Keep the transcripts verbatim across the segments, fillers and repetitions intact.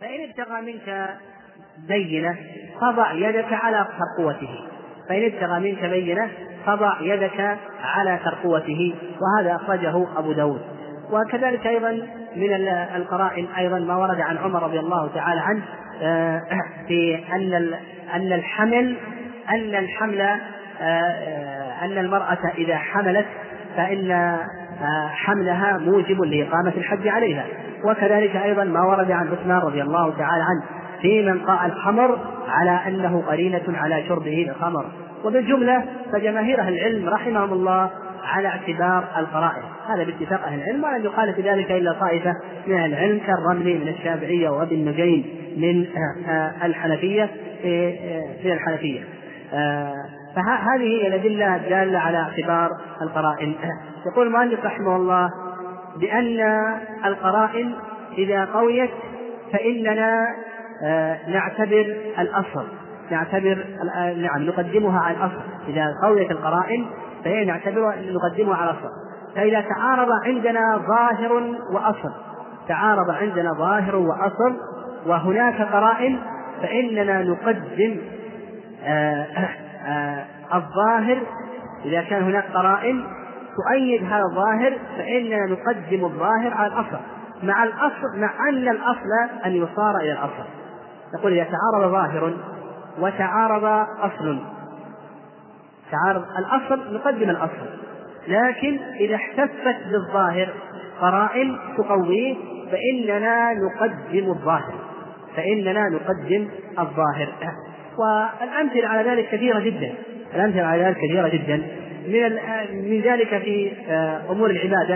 فإن ابتغى منك بينة فضع يدك على ترقوته، فإن ابتغى منك بينة فضع يدك على ترقوته. وهذا أخرجه أبو داود. وكذلك أيضا من القرائن أيضا ما ورد عن عمر رضي الله تعالى عنه في أن أن الحمل أن الحمل أن المرأة إذا حملت فإن حملها موجب لإقامة الحج عليها. وكذلك أيضا ما ورد عن عثمان رضي الله تعالى عنه في من قاء الخمر على أنه قرينة على شربه الخمر. وبالجملة فجماهير أهل العلم رحمهم الله على اعتبار القرائن، هذا باتفاق أهل العلم، ولم يخالف ذلك إلا طائفة من أهل العلم كالرملي من الشافعية وابن النجين من الحنفية في الحنفية. فهذه هي الأدلة الدالة على اعتبار القرائن. يقول المؤلف رحمه الله بأن القرائن إذا قويت فإننا نعتبر الأصل نعتبر نعم نقدمها على الأصل. إذا قويت القرائن فهي نعتبر نقدمها على الأصل. فإذا تعارض عندنا ظاهر وأصل تعارض عندنا ظاهر وأصل وهناك قرائن فإننا نقدم آآ آآ الظاهر. إذا كان هناك قرائن تؤيد هذا الظاهر فإننا نقدم الظاهر على الأصل، مع الأصل مع أن الأصل أن يصار إلى الأصل. نقول إذا تعارض ظاهر وتعارض أصل تعارض الأصل نقدم الأصل، لكن إذا احتفت بالظاهر قرائن تقويه فإننا نقدم الظاهر فإننا نقدم الظاهر. والأمثلة على ذلك كثيرة جدا الأمثلة على ذلك كثيرة جدا من من ذلك في أمور العبادة.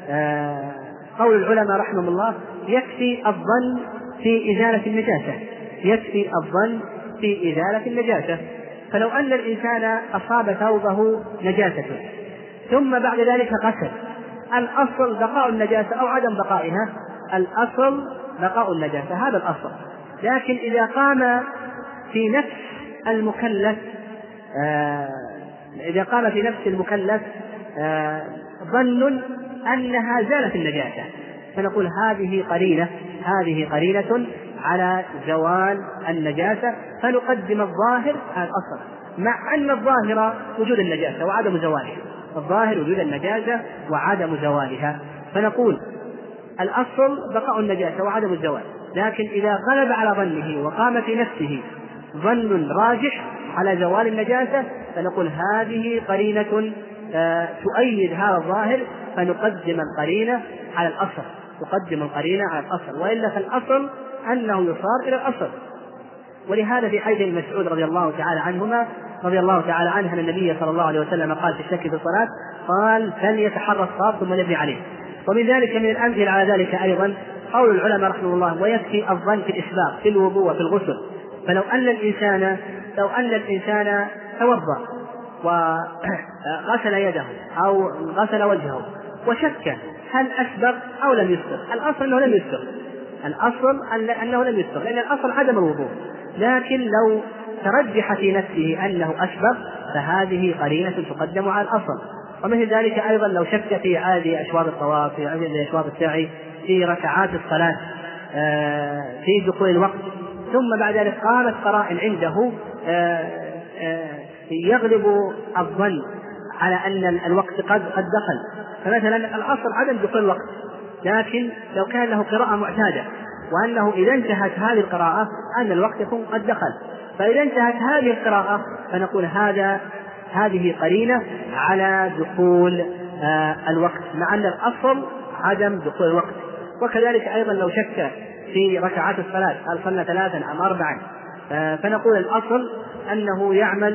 قول العلماء رحمهم الله يكفي الظن في إزالة النجاسة يكفي الظن في إزالة النجاسة. فلو أن الإنسان أصاب ثوبه نجاسة ثم بعد ذلك غسل، الأصل بقاء النجاسة أو عدم بقائها، الأصل بقاء النجاسة، هذا الأصل. لكن إذا قام في نفس المكلف آه إذا قام في نفس المكلف آه ظن أنها زالت النجاسة فنقول هذه قرينة هذه قرينة على زوال النجاسة، فنقدم الظاهر على الأصل، مع أن الظاهر وجود النجاسة وعدم زوالها الظاهر وجود النجاسة وعدم زوالها. فنقول الأصل بقاء النجاسة وعدم الزوال، لكن إذا غلب على ظنه وقام في نفسه ظن راجح على زوال النجاسة فنقول هذه قرينة تؤيد هذا الظاهر فنقدم القرينة على الأصل نقدم القرينة على الأصل، وإلا فالأصل أنه يصار إلى الأصل. ولهذا في حديث ابن مسعود رضي الله تعالى عنهما رضي الله تعالى عنه أن النبي صلى الله عليه وسلم قال في الشك في الصلاة قال فليتحرى الصواب ثم يبني عليه. ومن ذلك من الأمثلة على ذلك أيضا قول العلماء رحمه الله ويكفي الظن في الإسباغ في الوضوء وفي الغسل. فلو أن الإنسان لو أن الإنسان توضأ وغسل يده أو غسل وجهه وشك هل أسبغ أو لم يسبغ، الأصل أنه لم يسبغ الأصل أنه لم يسبغ لأن الأصل عدم الوضوء، لكن لو ترجح في نفسه أنه أسبغ فهذه قرينة تقدم على الأصل. ومثل ذلك أيضا لو شك في عدد أشواط الطواف في عدد أشواط السعي في ركعات الصلاة في دخول الوقت، ثم بعد ذلك قامت قرائن عنده يغلب الظن على أن الوقت قد قد دخل. فمثلا الأصل عدم دخول الوقت، لكن لو كان له قراءة معتادة وأنه إذا انتهت هذه القراءة أن الوقت يكون قد دخل، فإذا انتهت هذه القراءة فنقول هذا هذه قرينة على دخول آه الوقت، مع أن الأصل عدم دخول الوقت. وكذلك أيضا لو شك في ركعات الصلاة هل صلى ثلاثا أم أربعا آه فنقول الأصل أنه يعمل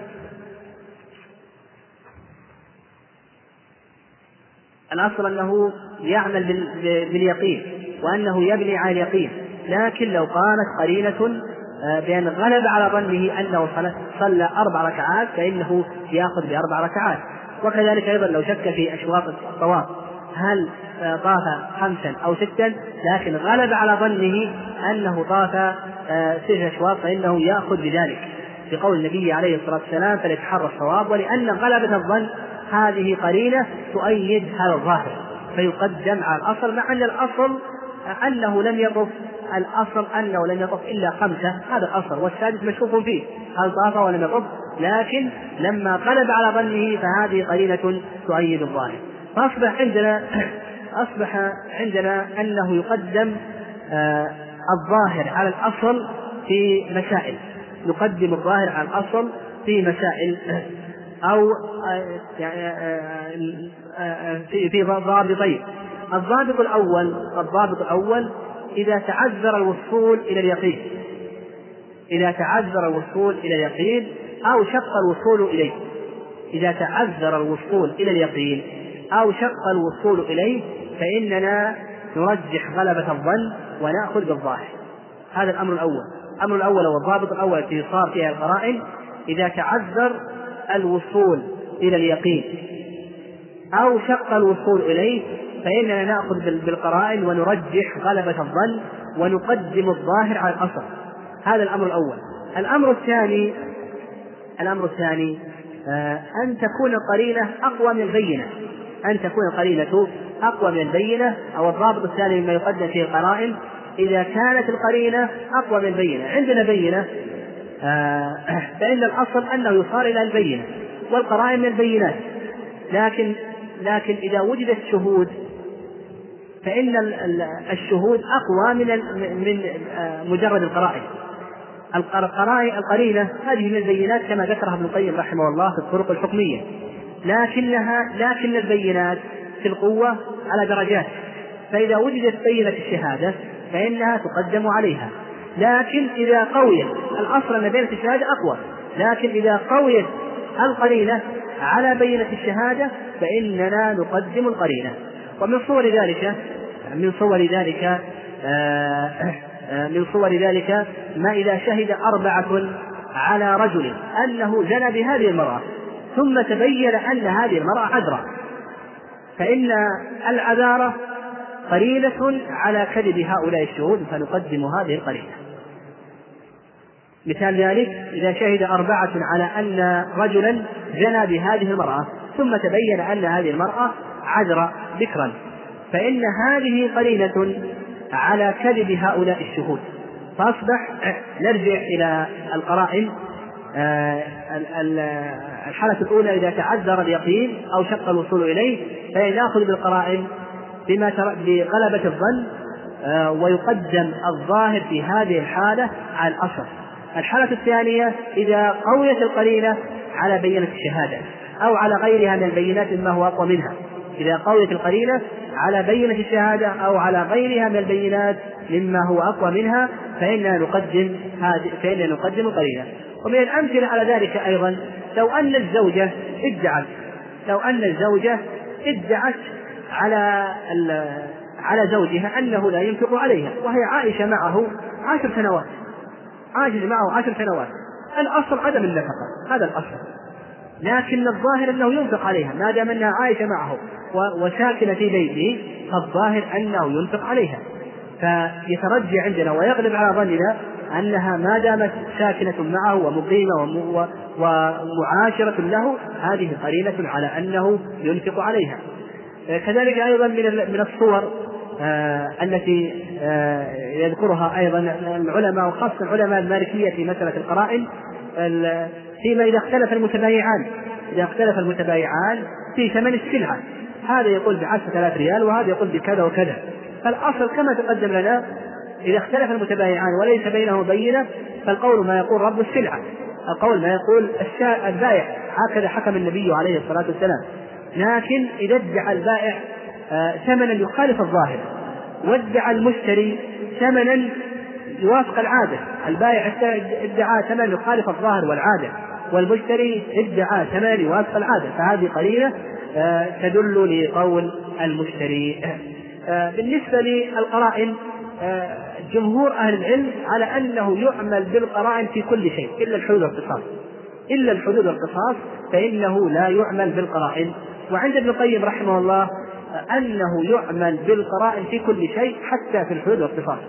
الأصل أنه يعمل باليقين وأنه يبني على اليقين، لكن لو قامت قرينة بأن غلب على ظنه أنه صلى أربع ركعات فإنه يأخذ بأربع ركعات. وكذلك أيضا لو شك في أشواط الطواف هل طاف خمسا أو ستا، لكن غلب على ظنه أنه طاف ست أشواط فإنه يأخذ بذلك بقول النبي عليه الصلاة والسلام فليتحرى الصواب. ولأن غلبة الظن هذه قرينة تؤيد هذا الظاهر فيقدم على الأصل، مع أن الأصل أنه لم يطف الأصل أنه لم يطف إلا خمسة، هذا الأصل، والسادس مشكوك فيه هل طاف ولم يطف، لكن لما قلب على ظنه فهذه قرينة تؤيد الظاهر. فأصبح عندنا أصبح عندنا أنه يقدم آه الظاهر على الأصل في مسائل، نقدم الظاهر على الأصل في مسائل أو في في ضابطين. الضابط الأول الضابط الأول إذا تعذر الوصول إلى اليقين، إذا تعذر الوصول إلى اليقين أو شق الوصول إليه، إذا تعذر الوصول إلى اليقين أو شق الوصول إليه فإننا نرجح غلبة الظن ونأخذ بالظاهر. هذا الأمر الأول. الأمر الأول والضابط الأول الذي صار فيها القرائن: إذا تعذر الوصول إلى اليقين أو شق الوصول إليه فإننا نأخذ بالقرائن ونرجح غلبة الظن ونقدم الظاهر على الأصل. هذا الأمر الأول. الأمر الثاني الأمر الثاني آه أن تكون القرينة أقوى من البينة، أن تكون القرينة أقوى من البينة. أو الضابط الثاني مما يقدم فيه القرائن: إذا كانت القرينة أقوى من البينة. عندنا بينة آه فإن الأصل أنه يصار إلى البينة والقرائن من البينات، لكن لكن إذا وجدت شهود فإن الشهود أقوى من من مجرد القرائن. القرينة هذه من البينات كما ذكرها ابن القيم رحمه الله في الطرق الحكمية، لكنها لكن البينات في القوة على درجات، فإذا وجدت بينة الشهادة فإنها تقدم عليها، لكن إذا قويت الأصل أن بينة الشهادة أقوى، لكن إذا قويت القرينة على بينة الشهادة فإننا نقدم القرينة. ومن صور ذلك من صور ذلك آه من صور ذلك ما إذا شهد أربعة على رجل أنه زنى بهذه المرأة ثم تبين أن هذه المرأة عذراء، فإن العذارة قرينة على كذب هؤلاء الشهود فنقدم هذه القرينة. مثال ذلك: إذا شهد أربعة على أن رجلا زنى بهذه المرأة ثم تبين أن هذه المرأة عذراء بكرا، فإن هذه قرينة على كذب هؤلاء الشهود. فأصبح نرجع إلى القرائن. الحالة الأولى إذا تعذر اليقين أو شق الوصول إليه فنأخذ بالقرائن بما بغلبة الظن ويقدم الظاهر في هذه الحالة على الأصل. الحالة الثانية إذا قويت القرينة على بينة الشهادة أو على غيرها من البينات مما هو أقوى منها، إذا قويت القرينة على بينة الشهادة أو على غيرها من البينات مما هو أقوى منها فإننا نقدم هذه فإننا نقدم القرينة. ومن الأمثلة على ذلك أيضا لو أن الزوجة ادعت لو أن الزوجة ادعت على على زوجها أنه لا ينفق عليها وهي عائشة معه عشر سنوات عائشة معه عشر سنوات الأصل عدم النفقة، هذا الأصل، لكن الظاهر أنه ينفق عليها ما دام أنها عائشة معه وساكنة في بيته، فالظاهر أنه ينفق عليها، فيترجع عندنا ويغلب على ظننا أنها ما دامت ساكنة معه ومقيمة ومعاشرة له هذه قرينة على أنه ينفق عليها. كذلك أيضا من الصور آه التي آه يذكرها أيضا العلماء وخاصة علماء المالكية في مسألة القرائن فيما إذا اختلف المتبايعان إذا اختلف المتبايعان في ثمن السلعة، هذا يقول بعشرة آلاف ريال وهذا يقول بكذا وكذا، فالأصل كما تقدم لنا إذا اختلف المتبايعان وليس بينه بينة فالقول ما يقول رب السلعة، القول ما يقول البائع، هكذا حكم النبي عليه الصلاة والسلام. لكن إذا ادعى البائع ثمنا يخالف الظاهر وادعى المشتري ثمنا يوافق العادة، البائع ادعى ثمنا يخالف الظاهر والعادة والمشتري ادعى ثمنا يوافق العادة، فهذه قرينة تدل لقول المشتري. بالنسبة للقرائن جمهور أهل العلم على أنه يعمل بالقرائن في كل شيء إلا الحدود والقصاص إلا الحدود والقصاص فإنه لا يعمل بالقرائن. وعند ابن القيم رحمه الله أنه يعمل بالقرائن في كل شيء حتى في الحدود والقصاص.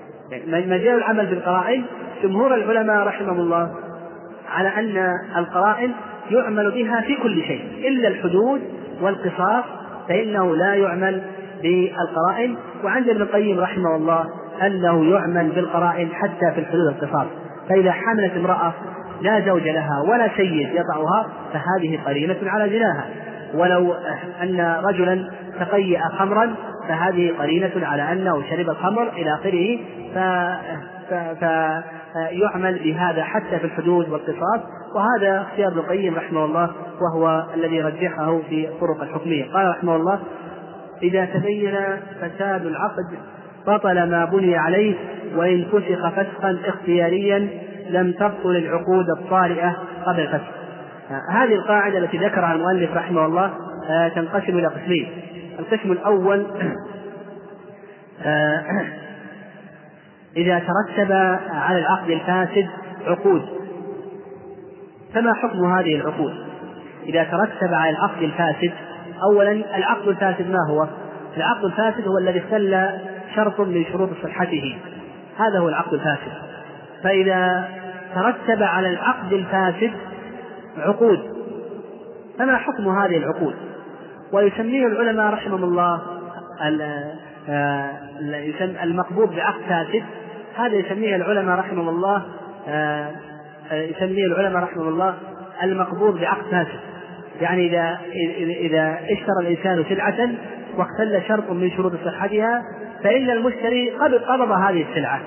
مجال العمل بالقرائن جمهور العلماء رحمهم الله على أن القرائن يعمل بها في كل شيء إلا الحدود والقصاص فإنه لا يعمل بالقرائن. وعند ابن القيم رحمه الله أنه يعمل بالقرائن حتى في الحدود القصاص. فإذا حملت امرأة لا زوج لها ولا سيد يطأها فهذه قرينة على زناها، ولو أن رجلا تقيأ خمرا فهذه قرينة على أنه شرب الخمر إلى آخره، فيعمل بهذا حتى في الحدود والقصاص. وهذا اختيار ابن القيم رحمه الله، وهو الذي رجحه في الطرق الحكمية. قال رحمه الله: إذا تبين فساد العقد بطل ما بني عليه، وإن فسخ فسخا اختياريا لم تبطل العقود الطارئة قبل الفسخ. هذه القاعدة التي ذكرها المؤلف رحمه الله تنقسم إلى قسمين. القسم الأول: إذا ترتب على العقد الفاسد عقود، فما حكم هذه العقود؟ إذا ترتب على العقد الفاسد، أولا العقد الفاسد ما هو؟ العقد الفاسد هو الذي اختل شرط من شروط صحته، هذا هو العقد الفاسد. فإذا ترتب على العقد الفاسد عقود، فما حكم هذه العقود؟ ويسميه العلماء رحمهم الله المقبوض بعقد فاسد. هذا يسميه العلماء رحمهم الله يسميه العلماء رحمهم الله المقبوض بعقد فاسد. يعني إذا إذا اشترى الإنسان سلعة واختل شرط من شروط صحتها، فإن المشتري قد قبض هذه السلعة.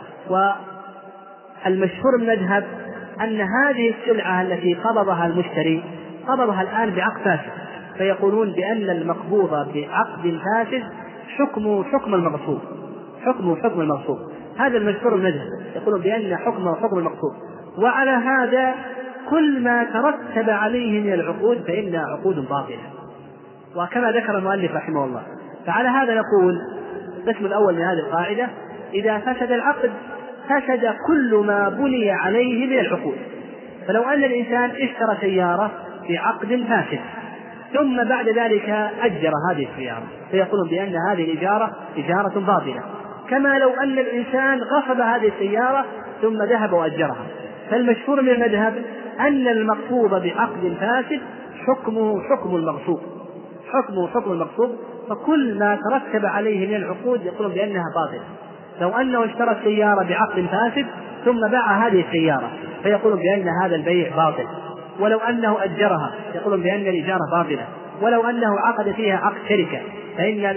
والمشهور المذهب أن هذه السلعة التي قبضها المشتري قبضها الآن بعقد فاسد، فيقولون بأن المقبوض بعقد فاسد حكم حكم المغصوب، حكم حكم المغصوب. هذا المشهور المذهب، يقولون بأن حكم حكم المغصوب. وعلى هذا كل ما ترتب عليه من العقود فإنها عقود باطلة، وكما ذكر المؤلف رحمه الله. فعلى هذا نقول القسم الأول من هذه القاعدة: إذا فسد العقد فسد كل ما بني عليه من العقود. فلو أن الإنسان اشترى سيارة بعقد فاسد ثم بعد ذلك أجر هذه السيارة، فيقولون بأن هذه الإجارة إجارة باطلة. كما لو أن الإنسان غصب هذه السيارة ثم ذهب وأجرها. فالمشهور من المذهب أن المقبوض بعقد فاسد حكمه حكم المغصوب، حكمه حكم المغصوب. فكل ما ترتب عليه من العقود يقولون بأنها باطلة. لو أنه اشترى السيارة بعقد فاسد ثم باع هذه السيارة فيقولون بأن هذا البيع باطل. ولو أنه أجرها يقولون بأن الإجارة باطلة. ولو أنه عقد فيها عقد شركة فإن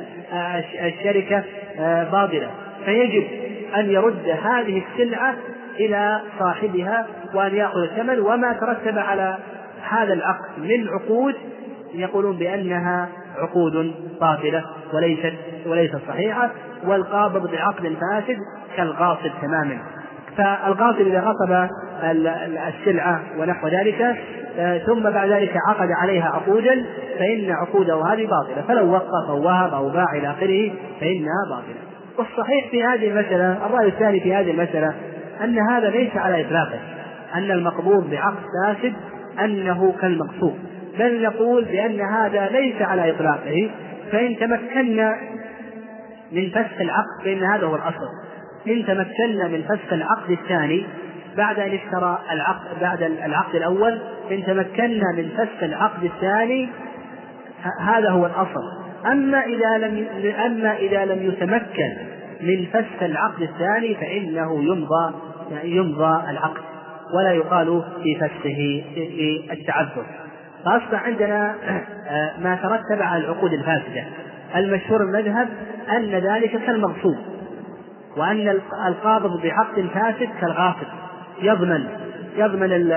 الشركة باطلة. فيجب أن يرد هذه السلعة إلى صاحبها وأن يأخذ الثمن. وما ترتب على هذا العقد من عقود يقولون بأنها عقود باطلة وليست وليست صحيحة. والقابض بعقد فاسد كالغاصب تماما. فالغاصب إذا غصب السلعة ونحو ذلك ثم بعد ذلك عقد عليها عقودا فإن عقوده هذه باطلة، فلو وقف أو وهب أو باع إلى آخره فإنها باطلة. والصحيح في هذه المسألة، الرأي الثاني في هذه المسألة، أن هذا ليس على إطلاقه، أن المقبوض بعقد فاسد أنه كالمغصوب، بل نقول بأن هذا ليس على إطلاقه. فإن تمكنا من فسخ العقد فإن هذا هو الأصل. إن تمكنا من فسخ العقد الثاني بعد أن اشترى العقد بعد العقد الأول، إن تمكنا من فسخ العقد الثاني هذا هو الأصل. أما إذا لم أما إذا لم يتمكن من فسخ العقد الثاني فإنه يمضى يمضى العقد ولا يقال في فسخه في التعذر. فأصبح عندنا ما ترتب على العقود الفاسدة. المشهور المذهب أن ذلك كالمغصوب، وأن القابض بعقد فاسد كالغاصب، يضمن يضمن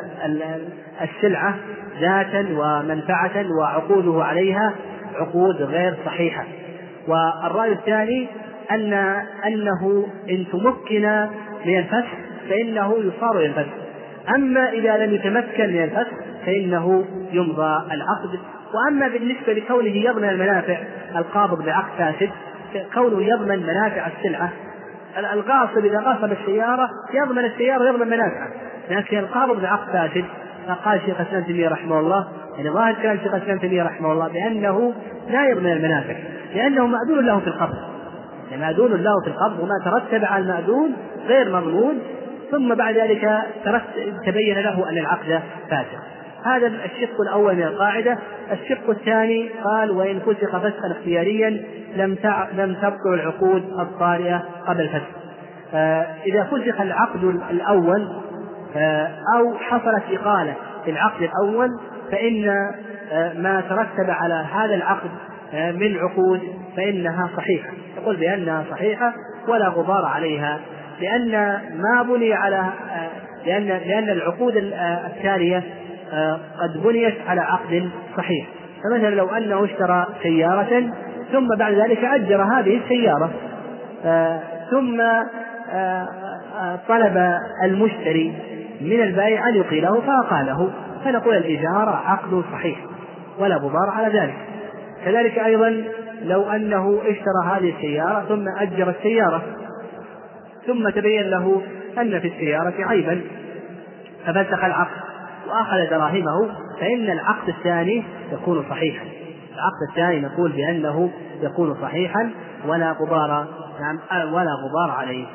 السلعة ذاتا ومنفعة وعقوده عليها عقود غير صحيحة. والرأي الثاني أن أنه إن تمكن من الفسخ فإنه يصار إلى الفسخ. أما إذا لم يتمكن من الفسخ فإنه يمضى العقد. وأما بالنسبة لكونه يضمن المنافع، القابض بعقد فاسد كونه يضمن منافع السلعة. الغاصب إذا غصب السيارة يضمن السيارة ويضمن منافعها، لكن القابض بعقد فاسد فقال شيخ الإسلام ابن تيمية رحمه الله، يعني ظاهر كلام شيخ الإسلام ابن تيمية رحمه الله بأنه لا يضمن المنافع، لأنه مأذون له في القبض، يعني مأذون له في القبض، وما ترتب على المأذون غير مضمون، ثم بعد ذلك تبين له أن العقد فاسد. هذا الشق الأول من القاعدة. الشق الثاني قال وإن فسخ فسخا اختياريا لم لم تبطل العقود الطارئة قبل الفسخ. آه إذا فسخ العقد الأول آه أو حصلت إقالة في العقد الأول فإن آه ما ترتب على هذا العقد آه من عقود فإنها صحيحة، يقول بأنها صحيحة ولا غبار عليها، لأن ما بني على آه لأن لأن العقود التالية قد بنيت على عقد صحيح. فمثلا لو أنه اشترى سيارة ثم بعد ذلك أجر هذه السيارة ثم طلب المشتري من البائع أن يقيله فأقاله، فنقول الإجارة عقد صحيح ولا غبار على ذلك. كذلك أيضا لو أنه اشترى هذه السيارة ثم أجر السيارة ثم تبين له أن في السيارة عيبا ففسخ العقد وأخذ دراهمه، فإن العقد الثاني يكون صحيحا. العقد الثاني نقول بأنه يكون صحيحا ولا غبار ولا غبار عليه.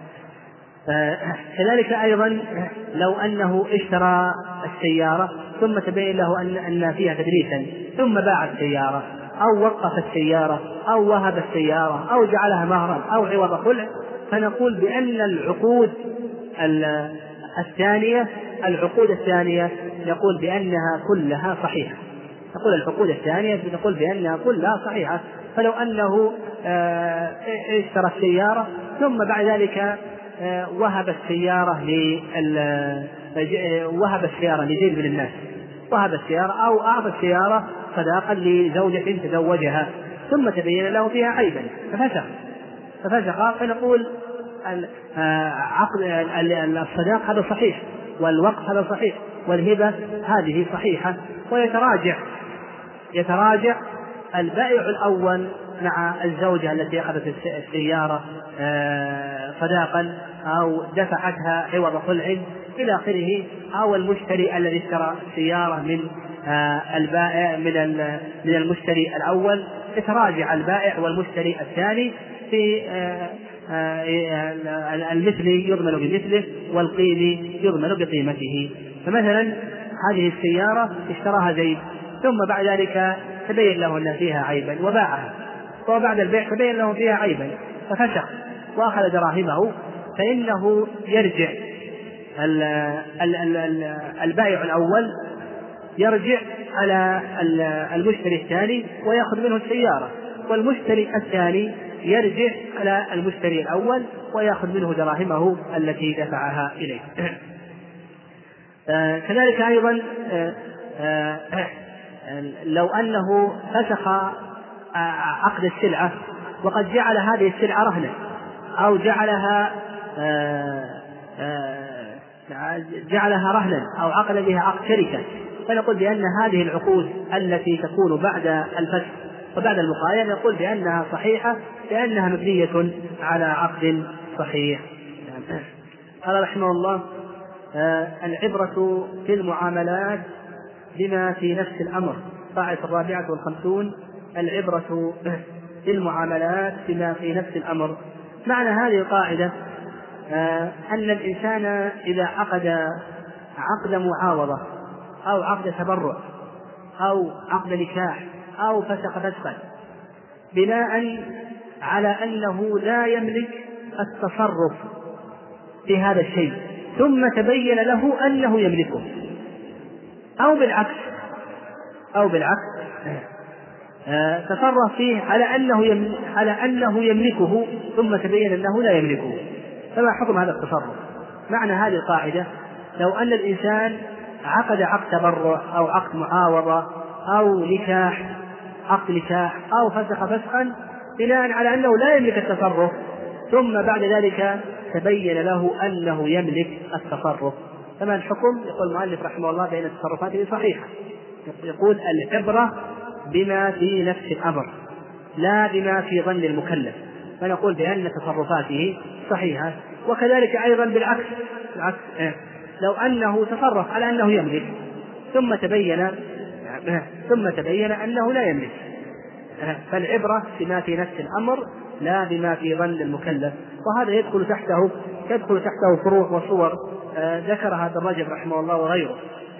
كذلك أيضا لو أنه اشترى السيارة ثم تبين له أن أن فيها تدريسا ثم باع السيارة أو وقف السيارة أو وهب السيارة أو جعلها مهرا أو عوض خلع، فنقول بأن العقود الثانية العقود الثانية نقول بأنها كلها صحيحة. نقول العقود الثانية نقول بأنها كلها صحيحة. فلو أنه اشترى السيارة ثم بعد ذلك وهب السيارة وهب السيارة لجيل من الناس، وهب السيارة أو أعطى السيارة صداقا لزوجة تزوجها ثم تبين له فيها عيبا ففسخ ففسخ فنقول عقد الصداق هذا صحيح والوقف هذا صحيح والهبة هذه صحيحة، ويتراجع يتراجع البائع الأول مع الزوجة التي أخذت السيارة صداقا أو دفعتها عوض خلع إلى آخره، أو المشتري الذي اشترى السيارة من البائع من من المشتري الأول، يتراجع البائع والمشتري الثاني في المثل يضمن بمثله والقيم يضمن بقيمته. فمثلا هذه السيارة اشتراها زيد ثم بعد ذلك تبين له أن فيها عيبا وباعها، وبعد البيع تبين له فيها عيبا ففسخ وأخذ دراهمه، فإنه يرجع البائع الأول يرجع على المشتري الثاني ويأخذ منه السيارة، والمشتري الثاني يرجع على المشتري الأول ويأخذ منه دراهمه التي دفعها إليه. آه كذلك أيضا آه آه لو أنه فسخ عقد السلعة وقد جعل هذه السلعة رهنا أو جعلها آه آه جعلها رهنا أو عقد بها عقد شركة، فنقول بأن هذه العقود التي تكون بعد الفسخ وبعد المقايضة نقول بأنها صحيحة لأنها مبنية على عقد صحيح. قال رحمه الله آه العبرة في المعاملات بما في نفس الأمر. قاعدة الرابعة والخمسون العبرة في المعاملات بما في نفس الأمر. معنى هذه القاعدة آه أن الإنسان إذا عقد عقد معاوضة أو عقد تبرع أو عقد نكاح أو فسخ فسخا بناء على أنه لا يملك التصرف في هذا الشيء ثم تبين له أنه يملكه، أو بالعكس أو بالعكس آه تصرف فيه على أنه يملك على أنه يملكه ثم تبين أنه لا يملكه، فما حكم هذا التصرف؟ معنى هذه القاعدة لو أن الإنسان عقد عقد تبرع أو عقد معاوضة أو نكاح عقد نكاح أو فسخ فسخا بناء على أنه لا يملك التصرف ثم بعد ذلك تبين له أنه يملك التصرف، فما الحكم؟ يقول المؤلف رحمه الله بين التصرفات صحيحة. يقول العبرة بما في نفس الأمر لا بما في ظن المكلف، فنقول بأن تصرفاته صحيحة. وكذلك أيضا بالعكس بالعكس لو أنه تصرف على أنه يملك ثم تبين ثم تبين أنه لا يملك، فالعبرة بما في نفس الأمر لا بما في ظن المكلف. وهذا يدخل تحته يدخل تحته فروع وصور ذكرها ابن رجب رحمه الله وغيره،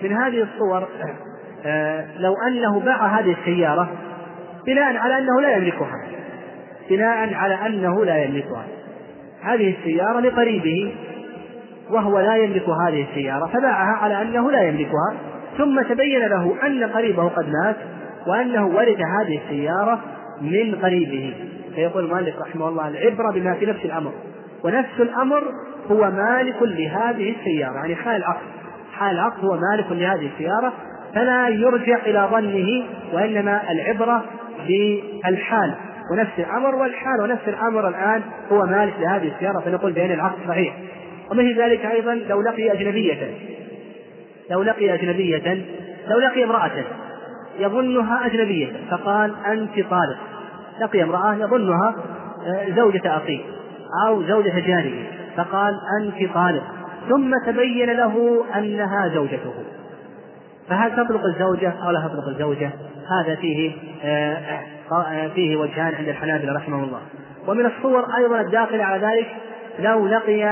من هذه الصور لو أنه باع هذه السيارة بناء على أنه لا يملكها، بناء على أنه لا يملكها هذه السيارة لقريبه وهو لا يملك هذه السيارة، فباعها على أنه لا يملكها، ثم تبين له أن قريبه قد مات وأنه ورث هذه السيارة من قريبه. فيقول المؤلف رحمه الله: العبرة بما في نفس الأمر، ونفس الأمر هو مالك لهذه السيارة، يعني حال العقد، حال العقد هو مالك لهذه السيارة، فلا يرجع إلى ظنه، وإنما العبرة بالحال ونفس الأمر، والحال ونفس الأمر الآن هو مالك لهذه السيارة، فنقول بأن العقد صحيح. ومثل ذلك أيضا لو لقي أجنبية لو لقي أجنبية لو لقي امرأة يظنها أجنبية فقال: أنت طالق. لقي امرأة يظنها زوجة أخيه أو زوجة جاره فقال: أنت طالق، ثم تبين له أنها زوجته، فهل تطلق الزوجة أو لا تطلق الزوجة؟ هذا فيه فيه وجهان عند الحنابلة رحمه الله. ومن الصور أيضا الداخل على ذلك لو لقي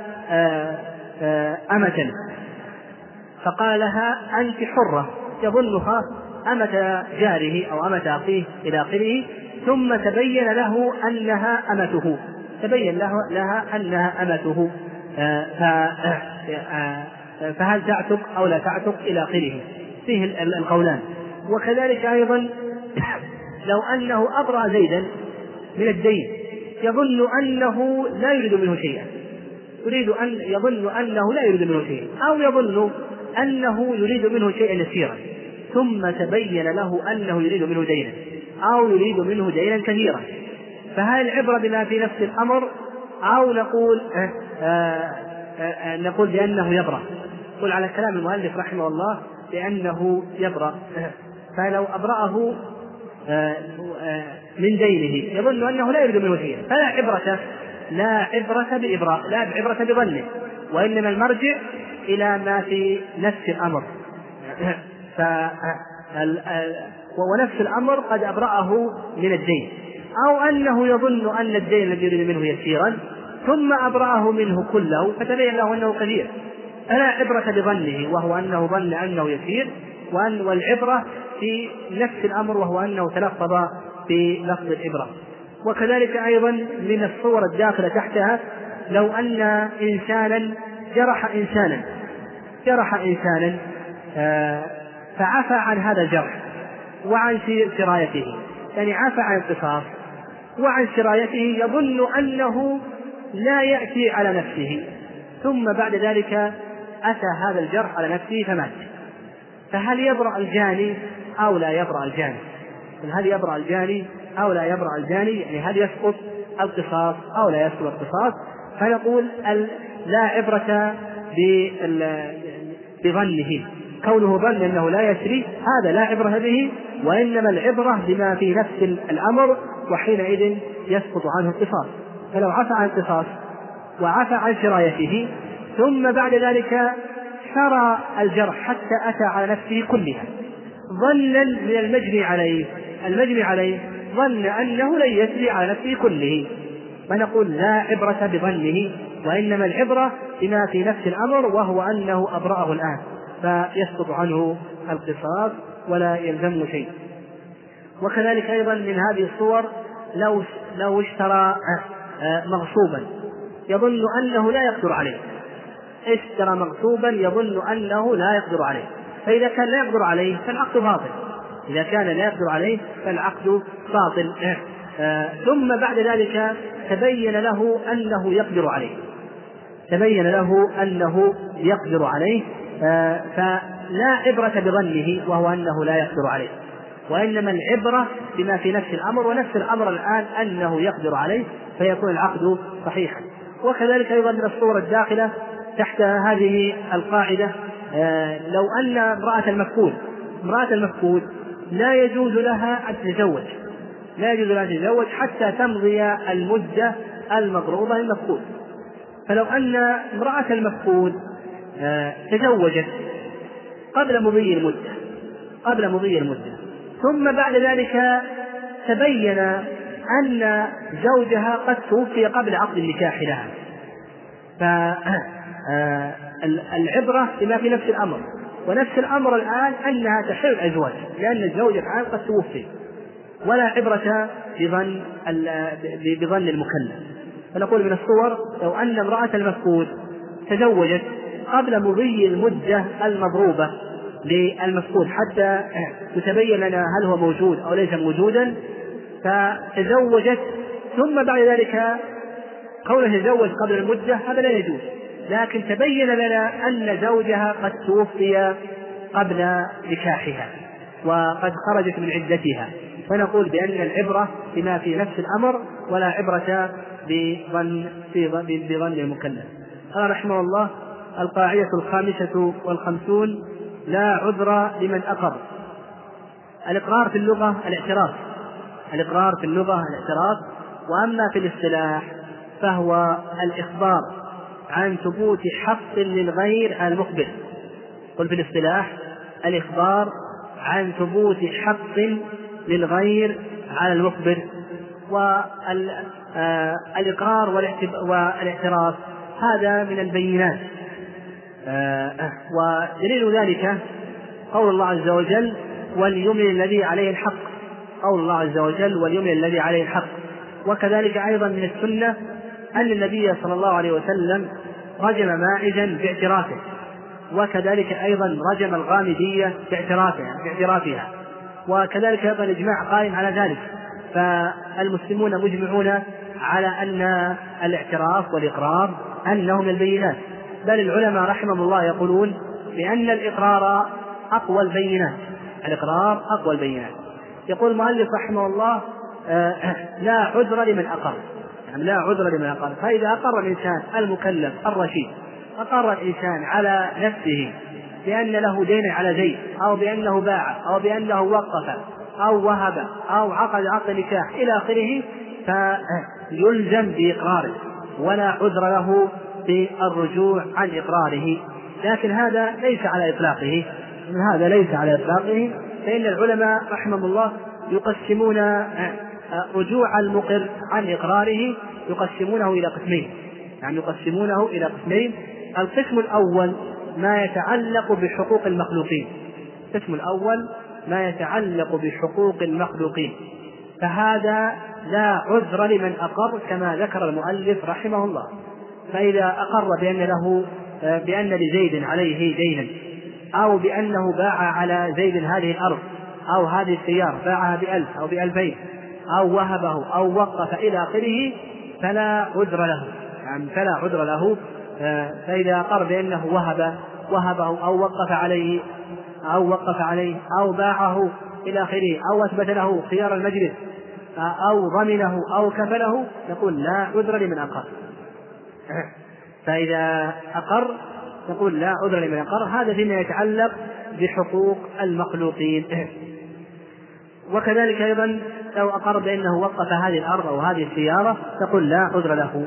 أمة فقال لها: أنت حرة، يظنها أمة جاره أو أمة أخيه إلى آخره، ثم تبين له أنها أمته، تبين له لها أنها أمته، فهل تعتق أو لا تعتق إلى آخره، فيه القولان. وكذلك أيضا لو أنه أبرأ زيدا من الدين يظن أنه لا يريد منه شيئا، يريد أن يظن أنه لا يريد منه شيئا، أو يظن أنه يريد منه شيئا يسيرا، ثم تبين له أنه يريد منه دينا أو يريد منه دينا كثيرا، فهل العبرة بما في نفس الأمر أو نقول آآ آآ نقول بأنه يبرأ؟ قل على كلام المؤلف رحمه الله بأنه يبرأ، فلو أبرأه من دينه يظن أنه لا يريد منه شيئا فلا عبرة لا عبرة بإبراء لا عبرة بظنه، وإنما المرجع إلى ما في نفس الأمر. ونفس الأمر قد أبرأه من الدين، أو أنه يظن أن الدين الذي يريد منه يسيرا ثم أبرأه منه كله فتبين له أنه كثير، فلا عبرة بظنه وهو أنه ظن أنه يسير، وأن والعبرة في نفس الأمر وهو أنه تلفظ بلفظ العبرة. وكذلك أيضا من الصور الداخلة تحتها لو أن إنسانا جرح إنسانا جرح إنسانا فعفى عن هذا الجرح وعن سرايته، يعني عفى عن القصاص وعن سرايته، يظن أنه لا يأتي على نفسه، ثم بعد ذلك أتى هذا الجرح على نفسه فمات، فهل يبرأ الجاني أو لا يبرأ الجاني؟ هل يبرأ الجاني أو لا يبرأ الجاني؟ يعني هل يسقط القصاص أو لا يسقط القصاص؟ فنقول لا عبرة بظنه، كونه ظن أنه لا يسري هذا لا عبرة به، وإنما العبرة بما في نفس الأمر، وحينئذ يسقط عنه القصاص. فلو عفى عن القصاص وعفى عن سرايته ثم بعد ذلك سرى الجرح حتى أتى على نفسه كلها ظنا من المجني عليه المجني عليه ظن أنه لن يسري على نفسه كله، فنقول لا عبرة بظنه، وإنما العبرة بما في نفس الأمر وهو أنه أبرأه الآن، فيسقط عنه القصاص ولا يلزم شيء. وكذلك أيضا من هذه الصور لو لو اشترى مغصوبا يظن أنه لا يقدر عليه، اشترى مغصوبا يظن أنه لا يقدر عليه، فإذا كان لا يقدر عليه فالعقد باطل، إذا كان لا يقدر عليه فالعقد باطل. آه ثم بعد ذلك تبين له أنه يقدر عليه تبين له أنه يقدر عليه آه فلا عبرة بظنه وهو أنه لا يقدر عليه، وإنما العبرة بما في نفس الأمر، ونفس الأمر الآن أنه يقدر عليه، فيكون العقد صحيحا. وكذلك أيضا من الصور الداخلة تحت هذه القاعدة آه لو أن امرأة المفقود امرأة المفقود لا يجوز لها أن تتزوج لا يجوز لها أن تتزوج حتى تمضي المدة المضروبة للمفقود، فلو أن امرأة المفقود آه تزوجت قبل مضي المدة قبل مضي المدة ثم بعد ذلك تبين أن زوجها قد توفي قبل عقد النكاح لها، فالعبرة بما في نفس الأمر، ونفس الأمر الآن أنها تحل الأزواج، لأن الزوج الآن قد توفي ولا عبرة بظن بظن المكلف. فنقول من الصور لو أن امرأة المفقود تزوجت قبل مضي المدة المضروبة للمفقود حتى يتبين لنا هل هو موجود أو ليس موجودا، فتزوجت ثم بعد ذلك كونه يتزوج قبل المدة هذا لا يجوز، لكن تبين لنا أن زوجها قد توفي قبل نكاحها وقد خرجت من عدتها، فنقول بأن العبرة بما في نفس الأمر ولا عبرة بظن بظن المكلف. قال رحمه الله: القاعدة الخامسة والخمسون: لا عذر لمن أقر. الإقرار في اللغة الاعتراف، الإقرار في اللغة الاعتراف، وأما في الاصطلاح فهو الإخبار عن ثبوت حق للغير على المخبر. قل في الاصطلاح الإخبار عن ثبوت حق للغير على المخبر. والإقرار والاعتراف هذا من البينات، ودليل ذلك قول الله عز وجل: وليمن الذي عليه الحق. قول الله عز وجل: وليمن الذي عليه الحق. وكذلك أيضا من السنة أن النبي صلى الله عليه وسلم رجم ماعزا باعترافه، وكذلك أيضا رجم الغامدية باعترافها, باعترافها وكذلك أيضا الإجماع قائم على ذلك. فالمسلمون مجمعون على أن الاعتراف والإقرار أنه من البينات، بل العلماء رحمهم الله يقولون بأن الإقرار أقوى البينات، الإقرار أقوى البينات. يقول المؤلف رحمه الله: آه لا عذر لمن أقر، يعني لا عذر لمن أقر. فإذا أقر الإنسان المكلف الرشيد، أقر الإنسان على نفسه بأن له دين على زيد، أو بأنه باع، أو بأنه وقف، أو وهب، أو عقد عقد نكاح إلى آخره، فيلزم بإقراره ولا عذر له بالرجوع عن إقراره. لكن هذا ليس على إطلاقه، هذا ليس على إطلاقه، فإن العلماء رحمهم الله يقسمون رجوع المقر عن إقراره يقسمونه إلى قسمين، يعني يقسمونه إلى قسمين. القسم الأول ما يتعلق بحقوق المخلوقين، القسم الأول ما يتعلق بحقوق المخلوقين، فهذا لا عذر لمن أقر كما ذكر المؤلف رحمه الله. فإذا أقر بأن له بأن لزيد عليه دينا، أو بأنه باع على زيد هذه الأرض أو هذه السيارة، باعها بألف أو بألفين، أو وهبه أو وقف إلى آخره، فلا عذر له، يعني فلا عذر له. فإذا أقر بأنه وهب وهبه أو وقف عليه أو وقف عليه أو باعه إلى آخره، أو أثبت له خيار المجلس، أو ضمنه أو كفله، نقول لا عذر لمن أقر. فإذا أقر نقول لا عذر لمن أقر. هذا فيما يتعلق بحقوق المخلوقين. وكذلك أيضا لو أقر بأنه وقف هذه الأرض أو هذه السيارة نقول لا عذر له.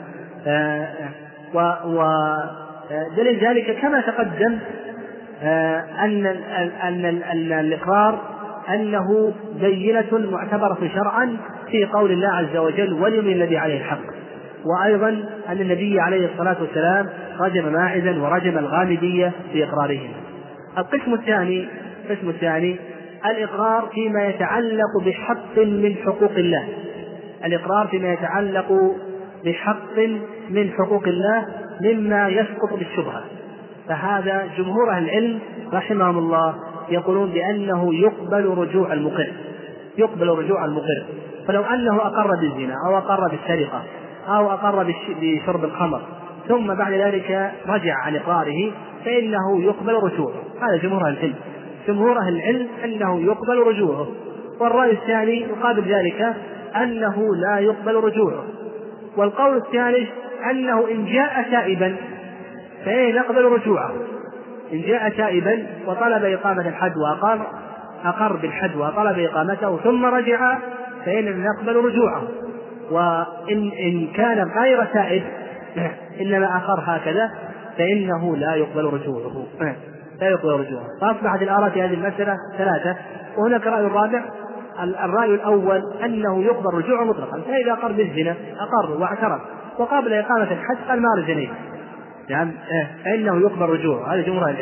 ودليل ذلك كما تقدم أن أن أن الإقرار أنه بينة معتبرة شرعا في قول الله عز وجل: وليمن الذي عليه الحق. وأيضا أن النبي عليه الصلاة والسلام رجم ماعزا ورجم الغامدية في إقرارهم. القسم الثاني القسم الثاني الإقرار فيما يتعلق بحق من حقوق الله، الإقرار فيما يتعلق بحق من حقوق الله مما يسقط بالشبهة. فهذا جمهور أهل العلم رحمهم الله يقولون بأنه يقبل رجوع المقر، يقبل رجوع المقر. فلو أنه أقر بالزنا أو أقر بالسرقة أو أقر بشرب الخمر ثم بعد ذلك رجع عن إقراره فإنه يقبل رجوعه. هذا جمهور أهل العلم، جمهور أهل العلم أنه يقبل رجوعه. والرأي الثاني يقابل ذلك أنه لا يقبل رجوعه. والقول الثالث أنه إن جاء تائبا فنقبل رجوعه، إن جاء تائبا وطلب إقامة الحد وأقر أقر بالحد وطلب إقامته ثم رجع فإننا نقبل رجوعه. وإن إن كان غير تائب إنما أقر هكذا فإنه لا يقبل رجوعه، لا يقبل رجوعه. فأصبحت الآراء في هذه المسألة ثلاثة. وهناك رأي رابع، الرأي الأول أنه يقبل رجوعه مطلقا، فإذا أقر بالزنا أقر واعترف وقابل إقامة الحد قال ما رجعني، يعني فإنه يقبل رجوعه. هذا جمهور العلم.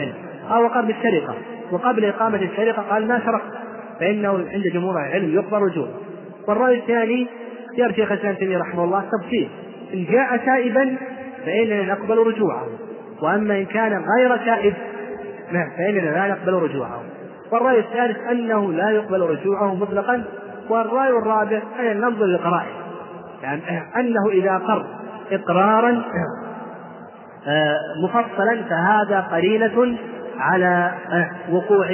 أو أقر بالسرقة وقبل إقامة السرقة قال ما سرقت، فإنه عند جمهور العلم يقبل رجوعه. والرأي الثاني اختيار شيخ الإسلام ابن تيمية رحمه الله تفصيل، إن جاء تائبا فإننا نقبل رجوعه، وأما إن كان غير تائب فإننا لا نقبل رجوعه. والرأي الثالث أنه لا يقبل رجوعه مطلقا. والرأي الرابع أن ننظر للقرائن، يعني أنه إذا أقر إقرارا مفصلا فهذا قرينة على وقوع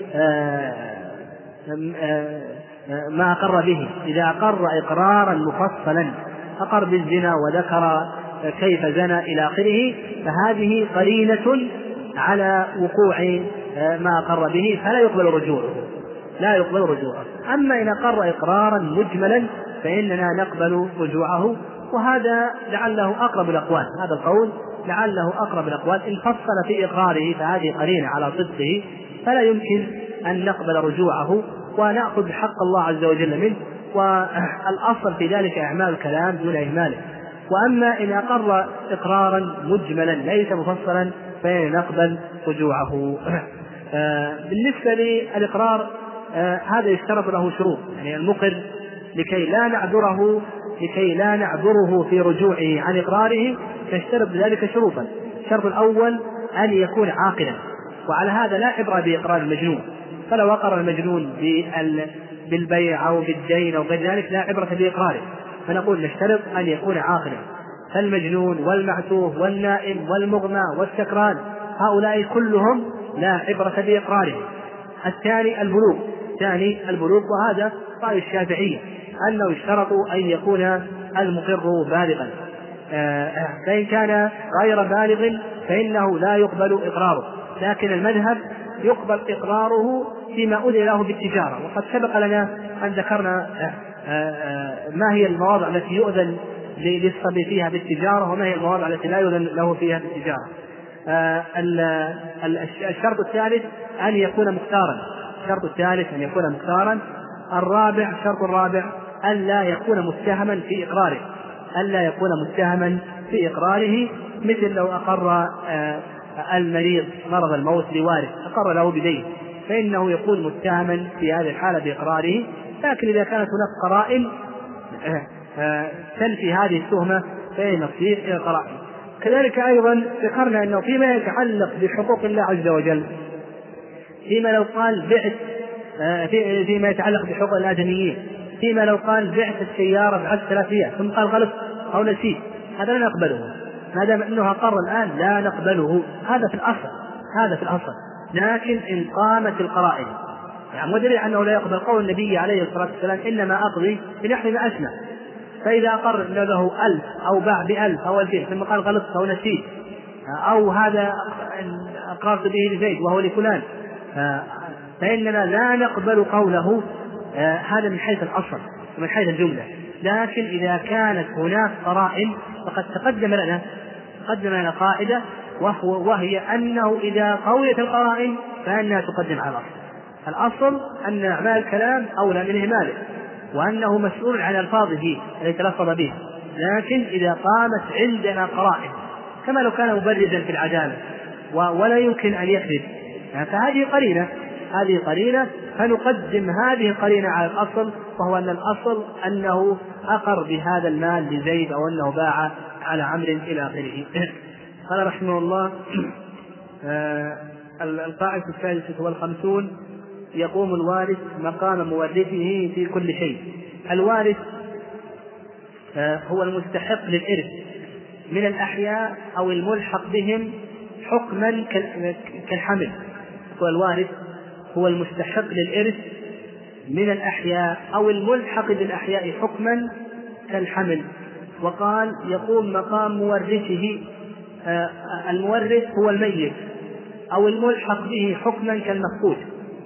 ما أقر به. إذا أقر إقرارا مفصلا أقر بالزنا وذكر كيف زنى إلى آخره فهذه قرينة على وقوع ما أقر به فلا يقبل رجوعه، لا يقبل رجوعه. أما إن أقر إقرارا مجملا فإننا نقبل رجوعه، وهذا لعله أقرب الأقوال، هذا القول لعله أقرب الأقوال. إن فصل في إقراره فهذه قرينة على صدقه فلا يمكن أن نقبل رجوعه ونأخذ حق الله عز وجل منه، والأصل في ذلك إعمال الكلام دون إهماله. وأما إن أقر إقرارا مجملا ليس مفصلا فنقبل رجوعه. بالنسبة للإقرار هذا يشترط له شروط، يعني المقر لكي لا نعذره لكي لا نعذره في رجوعه عن إقراره يشترط ذلك شروطا. الشرط الأول أن يكون عاقلا، وعلى هذا لا عبرة بإقرار المجنون، فلو أقر المجنون بالبيع أو بالدين أو غير ذلك لا عبرة بإقراره، فنقول نشترط أن يكون عاقلا. فالمجنون والمعتوه والنائم والمغمى والسكران هؤلاء كلهم لا عبرة بإقرارهم. الثاني البلوغ الثاني البلوغ وهذا رأي الشافعية أنه يشترط أن يكون المقر بالغا، فإن كان غير بالغ فإنه لا يقبل إقراره، لكن المذهب يقبل إقراره فيما أذن له بالتجارة. وقد سبق لنا أن ذكرنا ما هي المواضع التي يؤذن للصبي فيها بالتجارة وما هي المواضع التي لا يؤذن له فيها بالتجارة. الشرط الثالث أن يكون مختارا الشرط الثالث أن يكون مختارا. الرابع الشرط الرابع أن لا يكون متهما في إقراره أن لا يكون متهما في إقراره مثل لو أقر المريض مرض الموت لوارث أقر له بدين فإنه يكون متهما في هذه الحالة بإقراره. لكن إذا كانت هناك قرائن تنفي هذه التهمة فإن نصير إلى قرائن. كذلك أيضا ذكرنا أنه فيما يتعلق بحقوق الله عز وجل، فيما لو قال بعت فيما يتعلق بحقوق الآدميين، فيما لو قال بعت السيارة بعد ثلاث أيام ثم قال غلط أو نسيت، هذا لا نقبله ما دام أنه أقر الآن، لا نقبله. هذا في الأصل هذا في الأصل لكن إن قامت القرائن، يعني ودليل أنه لا يقبل قول النبي عليه الصلاة والسلام إنما أقضي بنحو ما أسمع. فإذا أقر له ألف أو باع بألف أو ألفين ثم قال غلط أو نسيت أو هذا أقررت به لزيد وهو لفلان فإننا لا نقبل قوله. هذا من حيث الأصل ومن حيث الجملة. لكن إذا كانت هناك قرائن فقد تقدم لنا تقدم لنا قاعدة وهو وهي أنه إذا قويت القرائن فإنها تقدم على الأصل. الأصل أن أعمال الكلام أولى من إهماله وأنه مسؤول عن ألفاظه التي تلفظ به. لكن إذا قامت عندنا قرائن كما لو كان مبرزا في العدالة ولا يمكن أن يكذب فهذه قرينة هذه قرينة فنقدم هذه القرينة على الأصل، وهو أن الأصل أنه أقر بهذا المال لزيد أو أنه باع على عمرو إلى آخره. قال رحمه الله القاعدة الثالثة والخمسون يقوم الوارث مقام مورثه في كل شيء. الوارث هو المستحق للإرث من الأحياء أو الملحق بهم حكما كالحمل. والوارث هو المستحق للإرث من الأحياء أو الملحق بالأحياء حكما كالحمل. وقال يقوم مقام مورثه، المورث هو الميت أو الملحق به حكما كالمفقود.